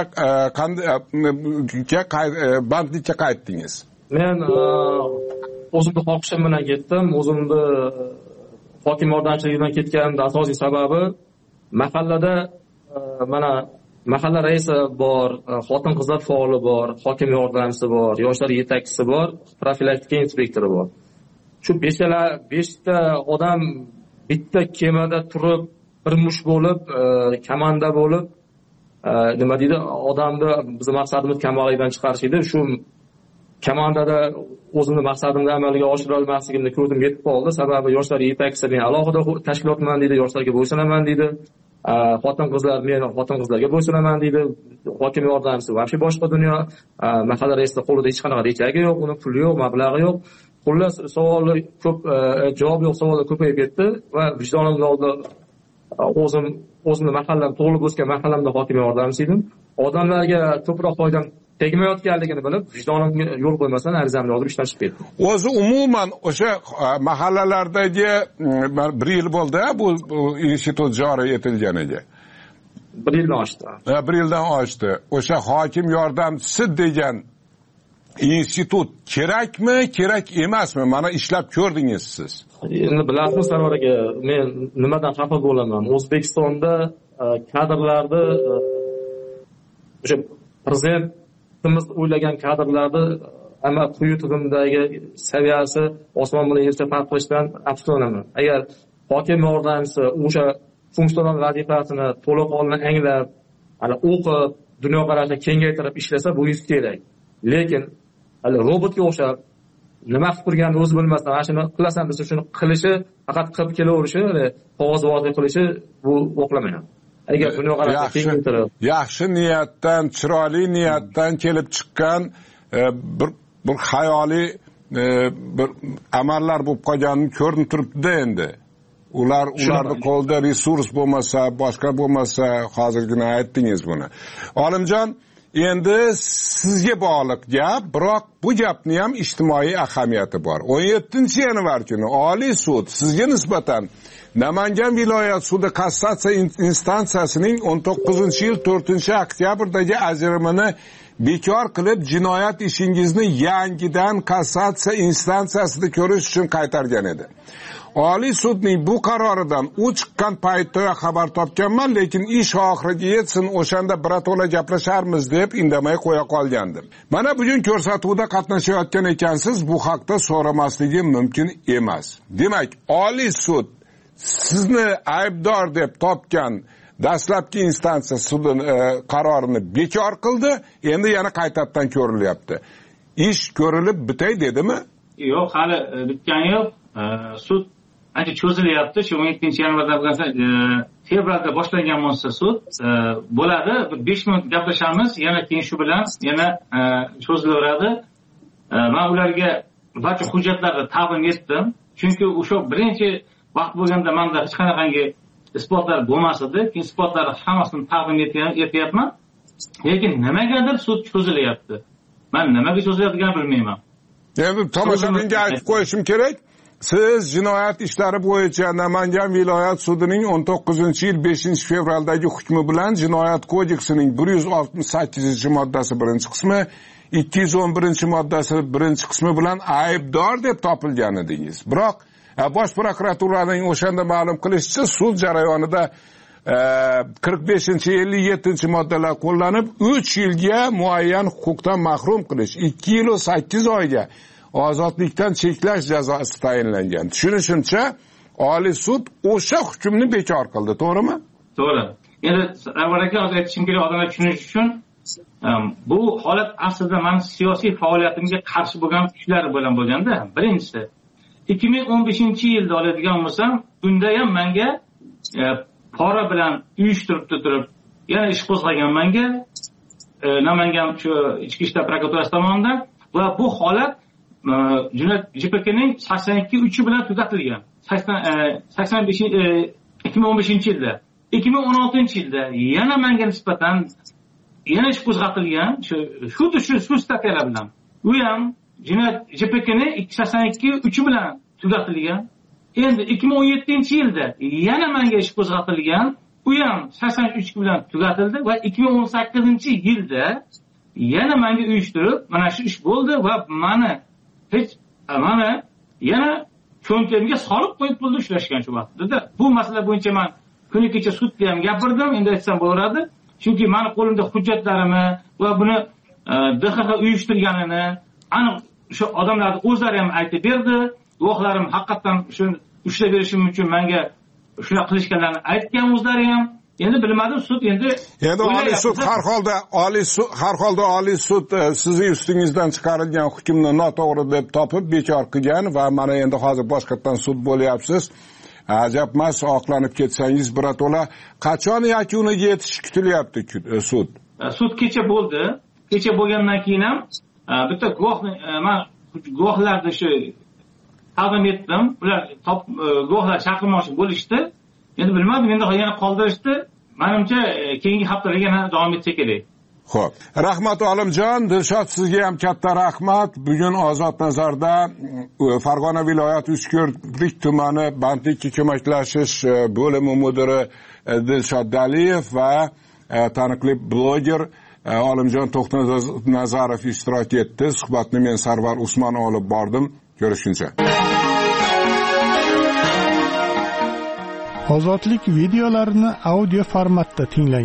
qanday bandlikka qaytdingiz? Men o'zimning xohishim bilan ketdim. O'zimni hokim yordamchiligidan ketganimning asosiy sababi mahallada mana mahalla raisi bor, xotin-qizlar faoli bor, hokim yordamchisi bor, yoshlar yetakchisi bor, profilaktika inspektori bor. Shu beshta beshta odam bitta kemada turib bir mush bo'lib komanda bo'lib nima deydi odamni bizni maqsadimiz kambag'allikdan chiqarish edi. Shu komandada o'zimni maqsadimni amalga oshira olmasligimni ko'rdim, yetib qoldi. Sababi yoshlar yetakchisi men alohida tashkilotman deydi, yoshlarga bo'ysunaman deydi. Xotin qizlar men xotin qizlarga bo'ysunaman deydi. Hokim yordamchisi vaqti boshqa dunyo. Mahalla raisida qo'lida hech qanaqa rechagi yo'q, uni puli yo'q, mablag'i yo'q. Xullas savollar ko'p, javob yo'q, savollar ko'payib ketdi va vijdonimni oldida o'zim o'zimni mahallam tug'ilib o'sgan mahallamda hokim yordamchisi edim. Odamlarga ko'proq foydam tegmayotganligini bilib, vijdonimga yo'l qo'ymasdan arizamni olib ishdan chiqib ketdim. O'zi umuman o'sha mahallalardagi bir yil bo'ldi bu institut joriy etilganiga. Bir yildan oshdi. Ha, bir yildan oshdi. O'sha hokim yordamchisi degan institut kerakmi, kerak emasmi? Mana ishlab ko'rdingiz siz. Endi bilasizmi Sarvar aka, men nimadan xafa bo'laman? O'zbekistonda kadrlarni o'sha prezidentimiz o'ylagan kadrlarni amma quyi tizimdagi saviyasi osmon bilan yercha farq qilishdan afsuslanaman. Agar hokim yordamchisi o'sha funksional vazifasini to'laqonli anglab, hali o'qib, dunyoqarashini kengaytirib ishlasa bu yuz kerak. Lekin hali robotga o'xshab nima qilib turganini o'zi bilmasdan ana shuni qilasan desa shuni qilishi, faqat qilib kelaverishi, qog'ozbozlik qilishi bu o'qlamayman. Agar dunyoqarashini kengaytirib, yaxshi niyatdan, chiroyli niyatdan kelib chiqqan bir bir xayoliy bir amallar bo'lib qolganini ko'rinib turibdi endi. Ular ularning qo'lida resurs bo'lmasa, boshqa bo'lmasa, hozirgina aytdingiz buni. Olimjon, endi sizga bog'liq gap, biroq bu gapning ham ijtimoiy ahamiyati bor. o'n yettinchi yanvar kuni Oliy sud sizga nisbatan Namangan viloyat sudi kassatsiya instansiyasining o'n to'qqizinchi yil to'rtinchi oktyabrdagi ajrimini bekor qilib, jinoyat ishingizni yangidan kassatsiya instansiyasida ko'rish uchun qaytargan edi. Oliy sudning bu qaroridan u chiqqan paytda xabar topganman, lekin ish oxiriga yetsin, o'shanda birato'la gaplasharmiz deb indamay qo'ya qolgandim. Mana bugun ko'rsatuvda qatnashayotgan ekansiz, bu haqda so'ramasligim mumkin emas. Demak, Oliy sud sizni aybdor deb topgan dastlabki instansiya sudi qarorini bekor qildi, endi yana qaytadan ko'rilyapti. Ish ko'rilib bitay dedimi? Yo'q, hali bitgani yo'q. Sud ancha cho'zilyapti. Shu o'n yettinchi yanvarda bo'lsa, fevralda boshlangan bo'lsa sud bo'ladi. besh minut gaplashamiz, yana keyin shu bilan yana cho'zilaveradi. Men ularga barcha hujjatlarni taqdim etdim. Chunki o'sha birinchi vaqt bo'lganda menda hech qanaqangi isbotlar bo'lmas edi. Keyin isbotlarni hammasini taqdim etyapman. Lekin nimagadir sud cho'zilyapti. Men nimaga cho'zilayotganini bilmayman. Endi tomoshabinga aytib qo'yishim kerak. Siz jinoyat ishlari bo'yicha Namangan viloyat sudining o'n to'qqizinchi yil beshinchi fevraldagi hukmi bilan Jinoyat kodeksining bir yuz oltmish sakkizinchi moddasi birinchi qismi, ikki yuz o'n birinchi moddasi birinchi qismi bilan aybdor deb topilgan edingiz. Biroq Bosh prokuraturaning o'shanda ma'lum qilishicha, sud jarayonida qirq beshinchi ellik yettinchi moddalar qo'llanib uch yilga muayyan huquqdan mahrum qilish, ikki yil va sakkiz oyga ozodlikdan cheklash jazosi tayinlangan. Tushunishimcha, Oliy sud o'sha hukmni bekor qildi, to'g'rimi? To'g'ri. Endi avvalgi hozir aytishim kerak, odamlar tushunishi uchun, bu holat aslida men siyosiy faoliyatimga qarshi bo'lgan kuchlar bilan bo'lganda, birinchisi ikki ming o'n beshinchi yilda oladigan bo'lsam, unda ham menga pora bilan uyushtirib turib, yana ish qo'zg'agan menga Namangan shu ichki ishlar prokuraturasi tomonidan va bu holat Jinoyat J P K'ning sakson ikki uchi bilan tugatilgan. sakson besh ikki ming o'n beshinchi yilda, ikki ming o'n oltinchi yilda yana menga nisbatan yana ish qo'zg'atilgan, shu xuddi shu shu statyalar bilan. U ham Jinoyat J P K'ning sakson ikki uchi bilan tugatilgan. Endi ikki ming o'n yettinchi yilda yana menga ish qo'zg'atilgan, u ham sakson uch bilan tugatildi va ikki ming o'n sakkizinchi yilda yana menga uyushtirib, mana shu ish bo'ldi va meni hech mana yana cho'ntamga solib qo'yib pulni ushlashgan shu vaqtda. Bu masala bo'yicha men kuni kecha sudda ham gapirdim, endi aytsam bo'laveradi. Chunki meni qo'limda hujjatlarimni va buni D X X uyushtirganini aniq shu odamlar o'zlari ham aytib berdi. Guvohlarim haqiqatan shuni ushlab berishim uchun menga shunaqa qilishganlarini aytgan o'zlari ham. Endi bilmadim, sud endi endi oliy sud har holda oliy sud har holda oliy sud sizning ustingizdan chiqarilgan hukmni noto'g'ri deb topib bekor qilgan va mana endi hozir boshqatdan sud bo'lyapsiz. Ajab emas, oqlanib ketsangiz birato'la. Qachon yakuniga yetish kutilyapti sud? Sud kecha bo'ldi. Kecha bo'lgandan keyin ham bitta guvohni men guvohlarni shu taqdim etdim. Ular guvohlar chaqirmoqchi bo'lishdi. Endi bilmadim, endi yana qoldirishdi. Menimcha keyingi haftalarga yana davom etsa kerak. Xo'p, rahmat Olimjon, Dilshod sizga ham katta rahmat. Bugun Ozod nazarda Farg'ona viloyati Uchko'prik tumani bandlikka ko'maklashish bo'limi mudiri Dilshod Daliyev va taniqli bloger Olimjon To'xtanazarov ishtirok etdi. Suhbatni men Sarvar Usmon olib bordim. Ko'rishguncha. Ozodlik videolarini audio formatda tinglang.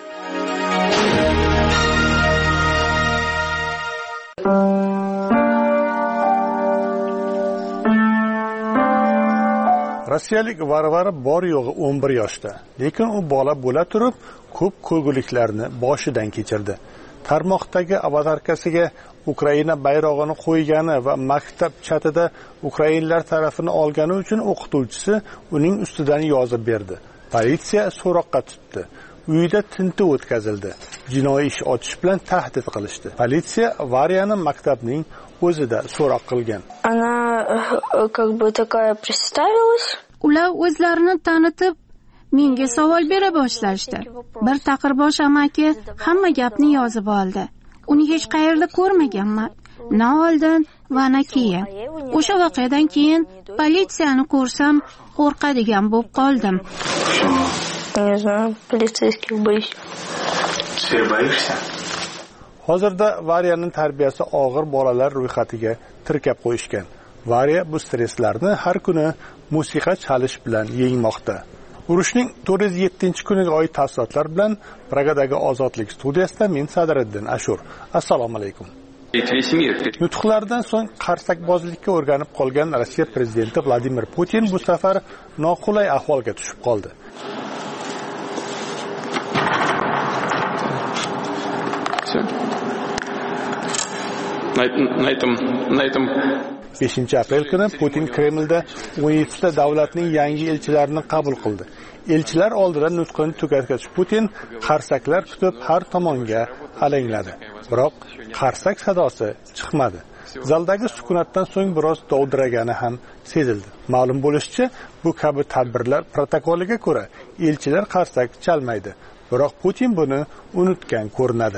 Rossiyalik Varvara bor yo'g'i o'n bir yoshda, lekin u bola bo'la turib ko'p ko'rguliklarni boshidan kechirdi. Tarmoqdagi avatarkasiga Ukraina bayrog'ini qo'ygani va maktab chatida ukrainlar tarafini olgani uchun o'qituvchisi uning ustidan yozib berdi. Politsiya so'roqqa tutdi. Uyida tintuv o'tkazildi. Jinoiy ish ochish bilan tahdid qilishdi. Politsiya Varyani maktabning o'zida so'roq qilgan. Она как бы такая представилась. Ular o'zlarini tanitib, menga savol bera boshlashdi. Bir taqirbosh amaki hamma gapni yozib oldi. Uni hech qayerda ko'rmaganman. Na oldin va na keyin. O'sha voqeadan keyin politsiyani ko'rsam qo'rqadigan bo'lib qoldim. Не знаю, полицейских боюсь. Теперь боишься? Hozirda Varyaning tarbiyasi og'ir bolalar ro'yxatiga tirkab qo'yishgan. Varya bu stresslarni har kuni musiqa chalish bilan yengmoqda. Urushning to'rt yuz yettinchi kuniga oid tafsilotlar bilan Pragadagi Ozodlik studiyasida men Sadiriddin Ashur. Assalomu alaykum. Yutuqlardan so'ng qarsakbozlikka o'rganib qolgan Rossiya prezidenti Vladimir Putin bu safar noqulay ahvolga tushib qoldi. На этом, на этом beshinchi aprel kuni Putin Kremlda o'n yettita davlatning yangi elchilarini qabul qildi. Elchilar oldida nutqini tugatgach Putin qarsaklar kutib har tomonga alangladi. Biroq qarsak sadosi chiqmadi. Zaldagi sukunatdan so'ng biroz dovdiragani ham sezildi. Ma'lum bo'lishicha, bu kabi tadbirlar protokoliga ko'ra elchilar qarsak chalmaydi. Biroq Putin buni unutgan ko'rinadi.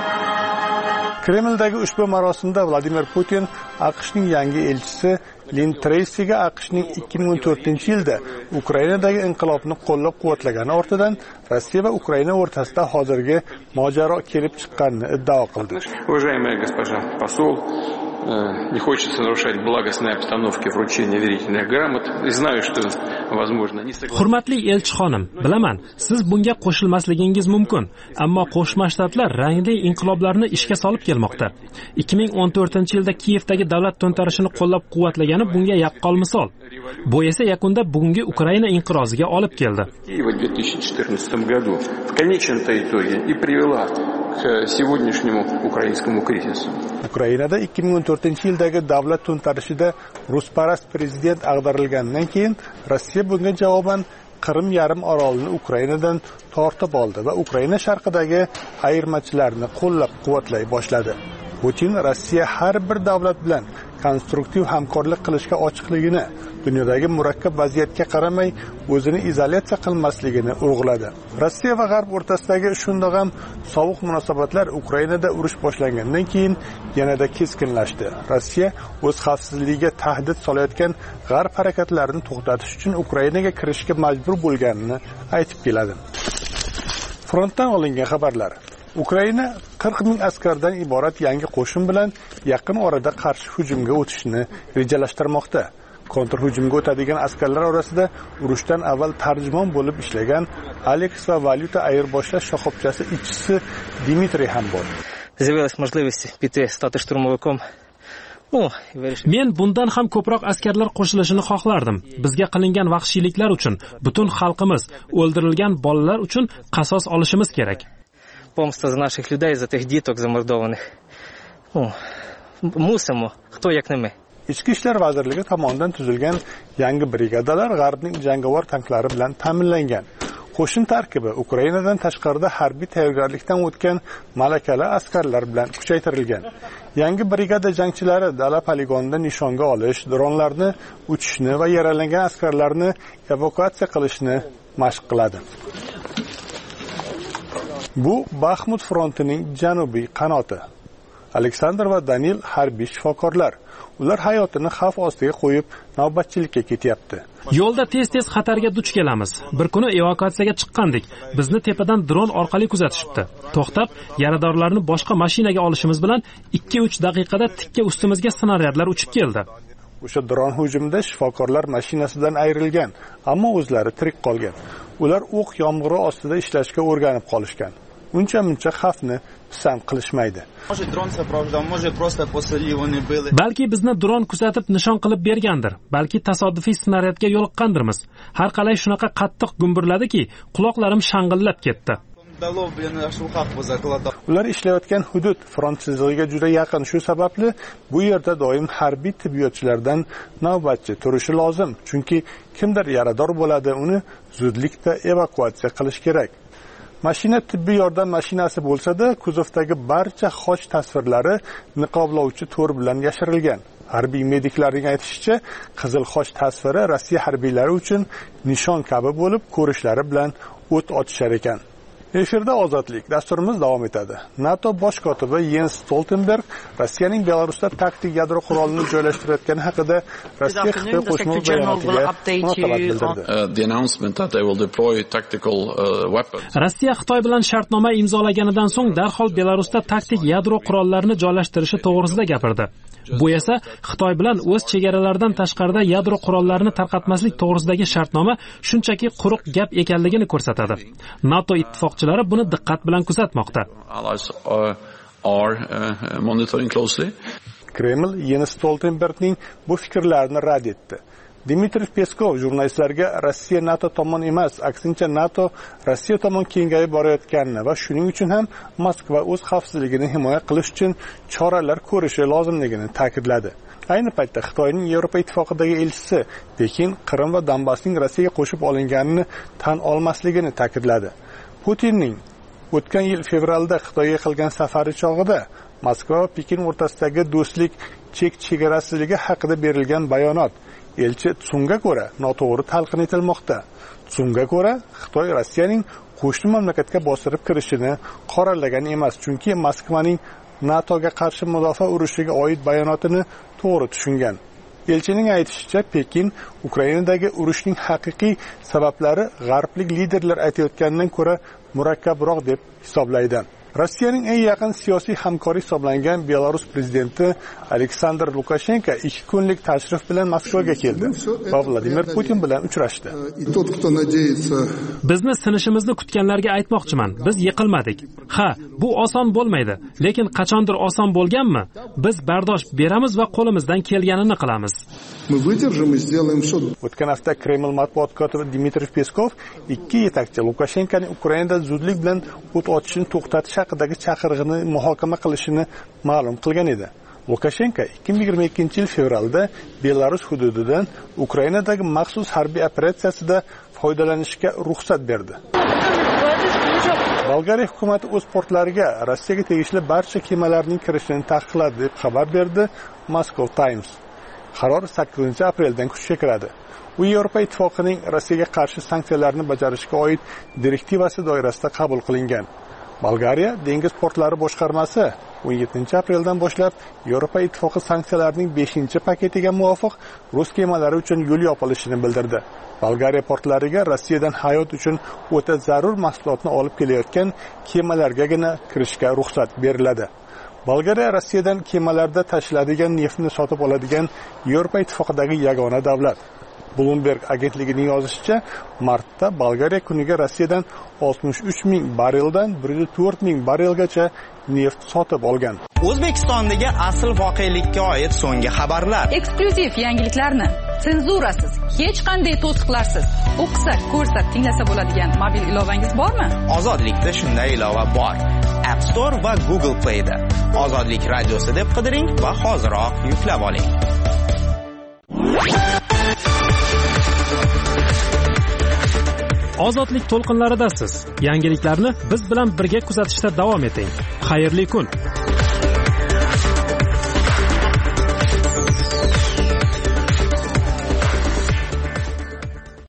Kremldagi ushbu marosimda Vladimir Putin AQShning yangi elchisi Lin Treysiga AQShning ikki ming o'n to'rtinchi yilda Ukrainadagi inqilobni qo'llab-quvvatlagani ortidan Rossiya va Ukraina o'rtasida hozirgi mojaro kelib chiqqanini iddao qildi. Уважаемая госпожа посол, не хочется нарушать благостной обстановки вручения верительных грамот. И знаю, что возможно не согласны. Hurmatli elchixonim, bilaman, siz bunga qo'shilmasligingiz mumkin, ammo Qo'shma Shtatlar rangli inqiloblarni ishga solib kelmoqda. ikki ming o'n to'rtinchi yilda Kiyevdagi davlat to'ntarishini qo'llab-quvvatlagani bunga yaqqol misol. Bu esa yakunda bugungi Ukraina inqiroziga olib keldi. В две тысячи четырнадцатом году в конечном-то итоге и привела к сегодняшнему украинскому кризису. Ukrainada ikki ming o'n to'rtinchi yildagi davlat to'ntarishida rusparast prezident ag'darilgandan keyin Rossiya bunga javoban Qrim yarim orolini Ukrainadan tortib oldi va Ukraina sharqidagi ayirmachilarni qo'llab-quvvatlay boshladi. Putin Rossiya har bir davlat bilan konstruktiv hamkorlik qilishga ochiqligini, dunyodagi murakkab vaziyatga qaramay o'zini izolyatsiya qilmasligini urg'uladi. Rossiya va G'arb o'rtasidagi shundoq ham sovuq munosabatlar Ukrainada urush boshlangandan keyin yanada keskinlashdi. Rossiya o'z xavfsizligiga tahdid solayotgan G'arb harakatlarini to'xtatish uchun Ukrainaga kirishga majbur bo'lganini aytib keladi. Frontdan olingan xabarlar. Ukraina qirq ming askardan iborat yangi qo'shin bilan yaqin orada qarshi hujumga o'tishni rejalashtirmoqda. Kontrhujumga o'tadigan askarlar orasida urushdan avval tarjimon bo'lib ishlagan Alex va valyuta ayirboshlash shoxobchasi ishchisi Dmitriy ham bor. З'явилась можливість піти стати штурмовиком Men bundan ham ko'proq askarlar qo'shilishini xohlardim. Bizga qilingan vahshiyliklar uchun, butun xalqimiz, o'ldirilgan bolalar uchun qasos olishimiz kerak. Помста за наших людей, за тих діток замордованих. Мусимо, хто як не ми. Ichki ishlar vazirligi tomonidan tuzilgan yangi brigadalar G'arbning jangovar tanklari bilan ta'minlangan. Qo'shin tarkibi Ukrainadan tashqarida harbiy tayyorgarlikdan o'tgan malakali askarlar bilan kuchaytirilgan. Yangi brigada jangchilari dala poligonida nishonga olish, dronlarni uchishni va yaralangan askarlarni evakuatsiya qilishni mashq qiladi. Bu Baxmut frontining janubiy qanoti. Aleksandr va Danil harbiy shifokorlar. Ular hayotini xavf ostiga qo'yib, navbatchilikka ketyapti. Yo'lda tez-tez xatarga duch kelamiz. Bir kuni evakuatsiyaga chiqqandik. Bizni tepadan dron orqali kuzatishibdi. To'xtab, yaradorlarni boshqa mashinaga olishimiz bilan ikki uch daqiqada tikka ustimizga snaryadlar uchib keldi. O'sha dron hujumida shifokorlar mashinasidan ayrilgan, ammo o'zlari tirik qolgan. Ular o'q yomg'iri ostida ishlashga o'rganib qolishgan. Uncha-muncha xavfni pisand qilishmaydi. Balki bizni dron kuzatib nishon qilib bergandir. Balki tasodifiy snaryadga yo'liqqandirmiz. Har qalay shunaqa qattiq gumburladiki, quloqlarim shang'illab ketdi. Ular ishlayotgan hudud front chizig'iga juda yaqin, shu sababli bu yerda doim harbiy tibbiyotchilardan navbatchi turishi lozim, chunki kimdir yarador bo'ladi, uni zudlikda evakuatsiya qilish kerak. Mashina tibbiy yordam mashinasi bo'lsa-da, kuzovdagi barcha xoch tasvirlari niqoblovchi to'r bilan yashirilgan. Harbiy mediklarning aytishicha, qizil xoch tasviri Rossiya harbiylari uchun nishon kabi bo'lib, ko'rishlari bilan o't ochishar ekan. Efirda ozodlik dasturimiz davom etadi. NATO bosh kotibi Jens Stoltenberg Rossiyaning Belarusda taktik yadro qurolini joylashtirayotgani haqida Rossiya Xitoy qo'shma bayonotiga munosabat bildirdi. Rossiya Xitoy bilan shartnoma imzolaganidan so'ng darhol Belarusda taktik yadro qurollarini joylashtirishi to'g'risida gapirdi. Bu esa Xitoy bilan o'z chegaralaridan tashqarida yadro qurollarini tarqatmaslik to'g'risidagi shartnoma shunchaki quruq gap ekanligini ko'rsatadi. NATO ittifoqchilari buni diqqat bilan kuzatmoqda. Kreml Jens Stoltenbergning bu fikrlarini rad etdi. Dmitriy Peskov jurnalistlarga Rossiya NATO tomon emas, aksincha NATO Rossiya tomon kengayib borayotganini va shuning uchun ham Moskva o'z xavfsizligini himoya qilish uchun choralar ko'rishi lozimligini ta'kidladi. Ayni paytda Xitoyning Yevropa ittifoqidagi elchisi Pekin Qrim va Donbassning Rossiyaga qo'shib olinganini tan olmasligini ta'kidladi. Putinning o'tgan yil fevralda Xitoyga qilgan safari chog'ida Moskva va Pekin o'rtasidagi do'stlik chek-chegarasizligi haqida berilgan bayonot elchi Tsunga ko'ra noto'g'ri talqin etilmoqda. Tsunga ko'ra Xitoy Rossiyaning qo'shni mamlakatga bostirib kirishini qoralagan emas, chunki Moskvaning NATOga qarshi mudofaa urushiga oid bayonotini to'g'ri tushungan. Elchining aytishicha, Pekin Ukrainadagi urushning haqiqiy sabablari g'arblik liderlar aytayotganidan ko'ra murakkabroq deb hisoblaydi. Rossiyaning eng yaqin siyosiy hamkori hisoblangan Belarus prezidenti Aleksandr Lukashenko ikki kunlik tashrif bilan Moskvaga keldi va Vladimir Putin bilan uchrashdi. Bizni sinishimizni kutganlarga aytmoqchiman, biz yiqilmadik. Ha, bu oson bo'lmaydi, lekin qachondir oson bo'lganmi? Biz bardosh beramiz va qo'limizdan kelganini qilamiz. O'tgan hafta Kreml matbuot kotibi Dmitriy Peskov ikki yetakchi Lukashenkoning Ukrainada zudlik bilan o't ochishni to'xtatish haqidagi chaqirig'ini muhokama qilishini ma'lum qilgan edi. Lukashenko ikki ming yigirma ikkinchi yil fevralda Belarus hududidan Ukrainadagi maxsus harbiy operatsiyasida foydalanishga ruxsat berdi. Bolgariya hukumati o'z portlariga Rossiyaga tegishli barcha kemalarning kirishini taqiqladi deb xabar berdi Moscow Times. Qaror sakkizinchi apreldan kuchga kiradi. U Yevropa ittifoqining Rossiyaga qarshi sanksiyalarni bajarishga oid direktivasi doirasida qabul qilingan. Bolgariya dengiz portlari boshqarmasi o'n yettinchi apreldan boshlab Yevropa ittifoqi sanksiyalarining beshinchi paketiga muvofiq rus kemalari uchun yo'l yopilishini bildirdi. Bolgariya portlariga Rossiyadan hayot uchun o'ta zarur mahsulotni olib kelayotgan kemalargagina kirishga ruxsat beriladi. Bolgariya Rossiyadan kemalarda tashiladigan neftni sotib oladigan Yevropa ittifoqidagi yagona davlat. Bloomberg agentligining yozishicha, martda Bolgariya kuniga Rossiyadan oltmish uch ming bareldan bir yuz to'rt ming barelgacha neft sotib olgan. O'zbekistondagi asl voqelikka oid so'nggi xabarlar. Eksklyuziv yangiliklarni senzurasiz, hech qanday to'siqlarsiz o'qisak, ko'rsak, tinglasa bo'ladigan mobil ilovangiz bormi? Ozodlikda shunday ilova bor. App Store va Google Play'da. Ozodlik radiosi deb qidiring va hoziroq yuklab oling. Ozodlik to'lqinlaridasiz. Yangiliklarni biz bilan birga kuzatishda davom eting. Xayrli kun.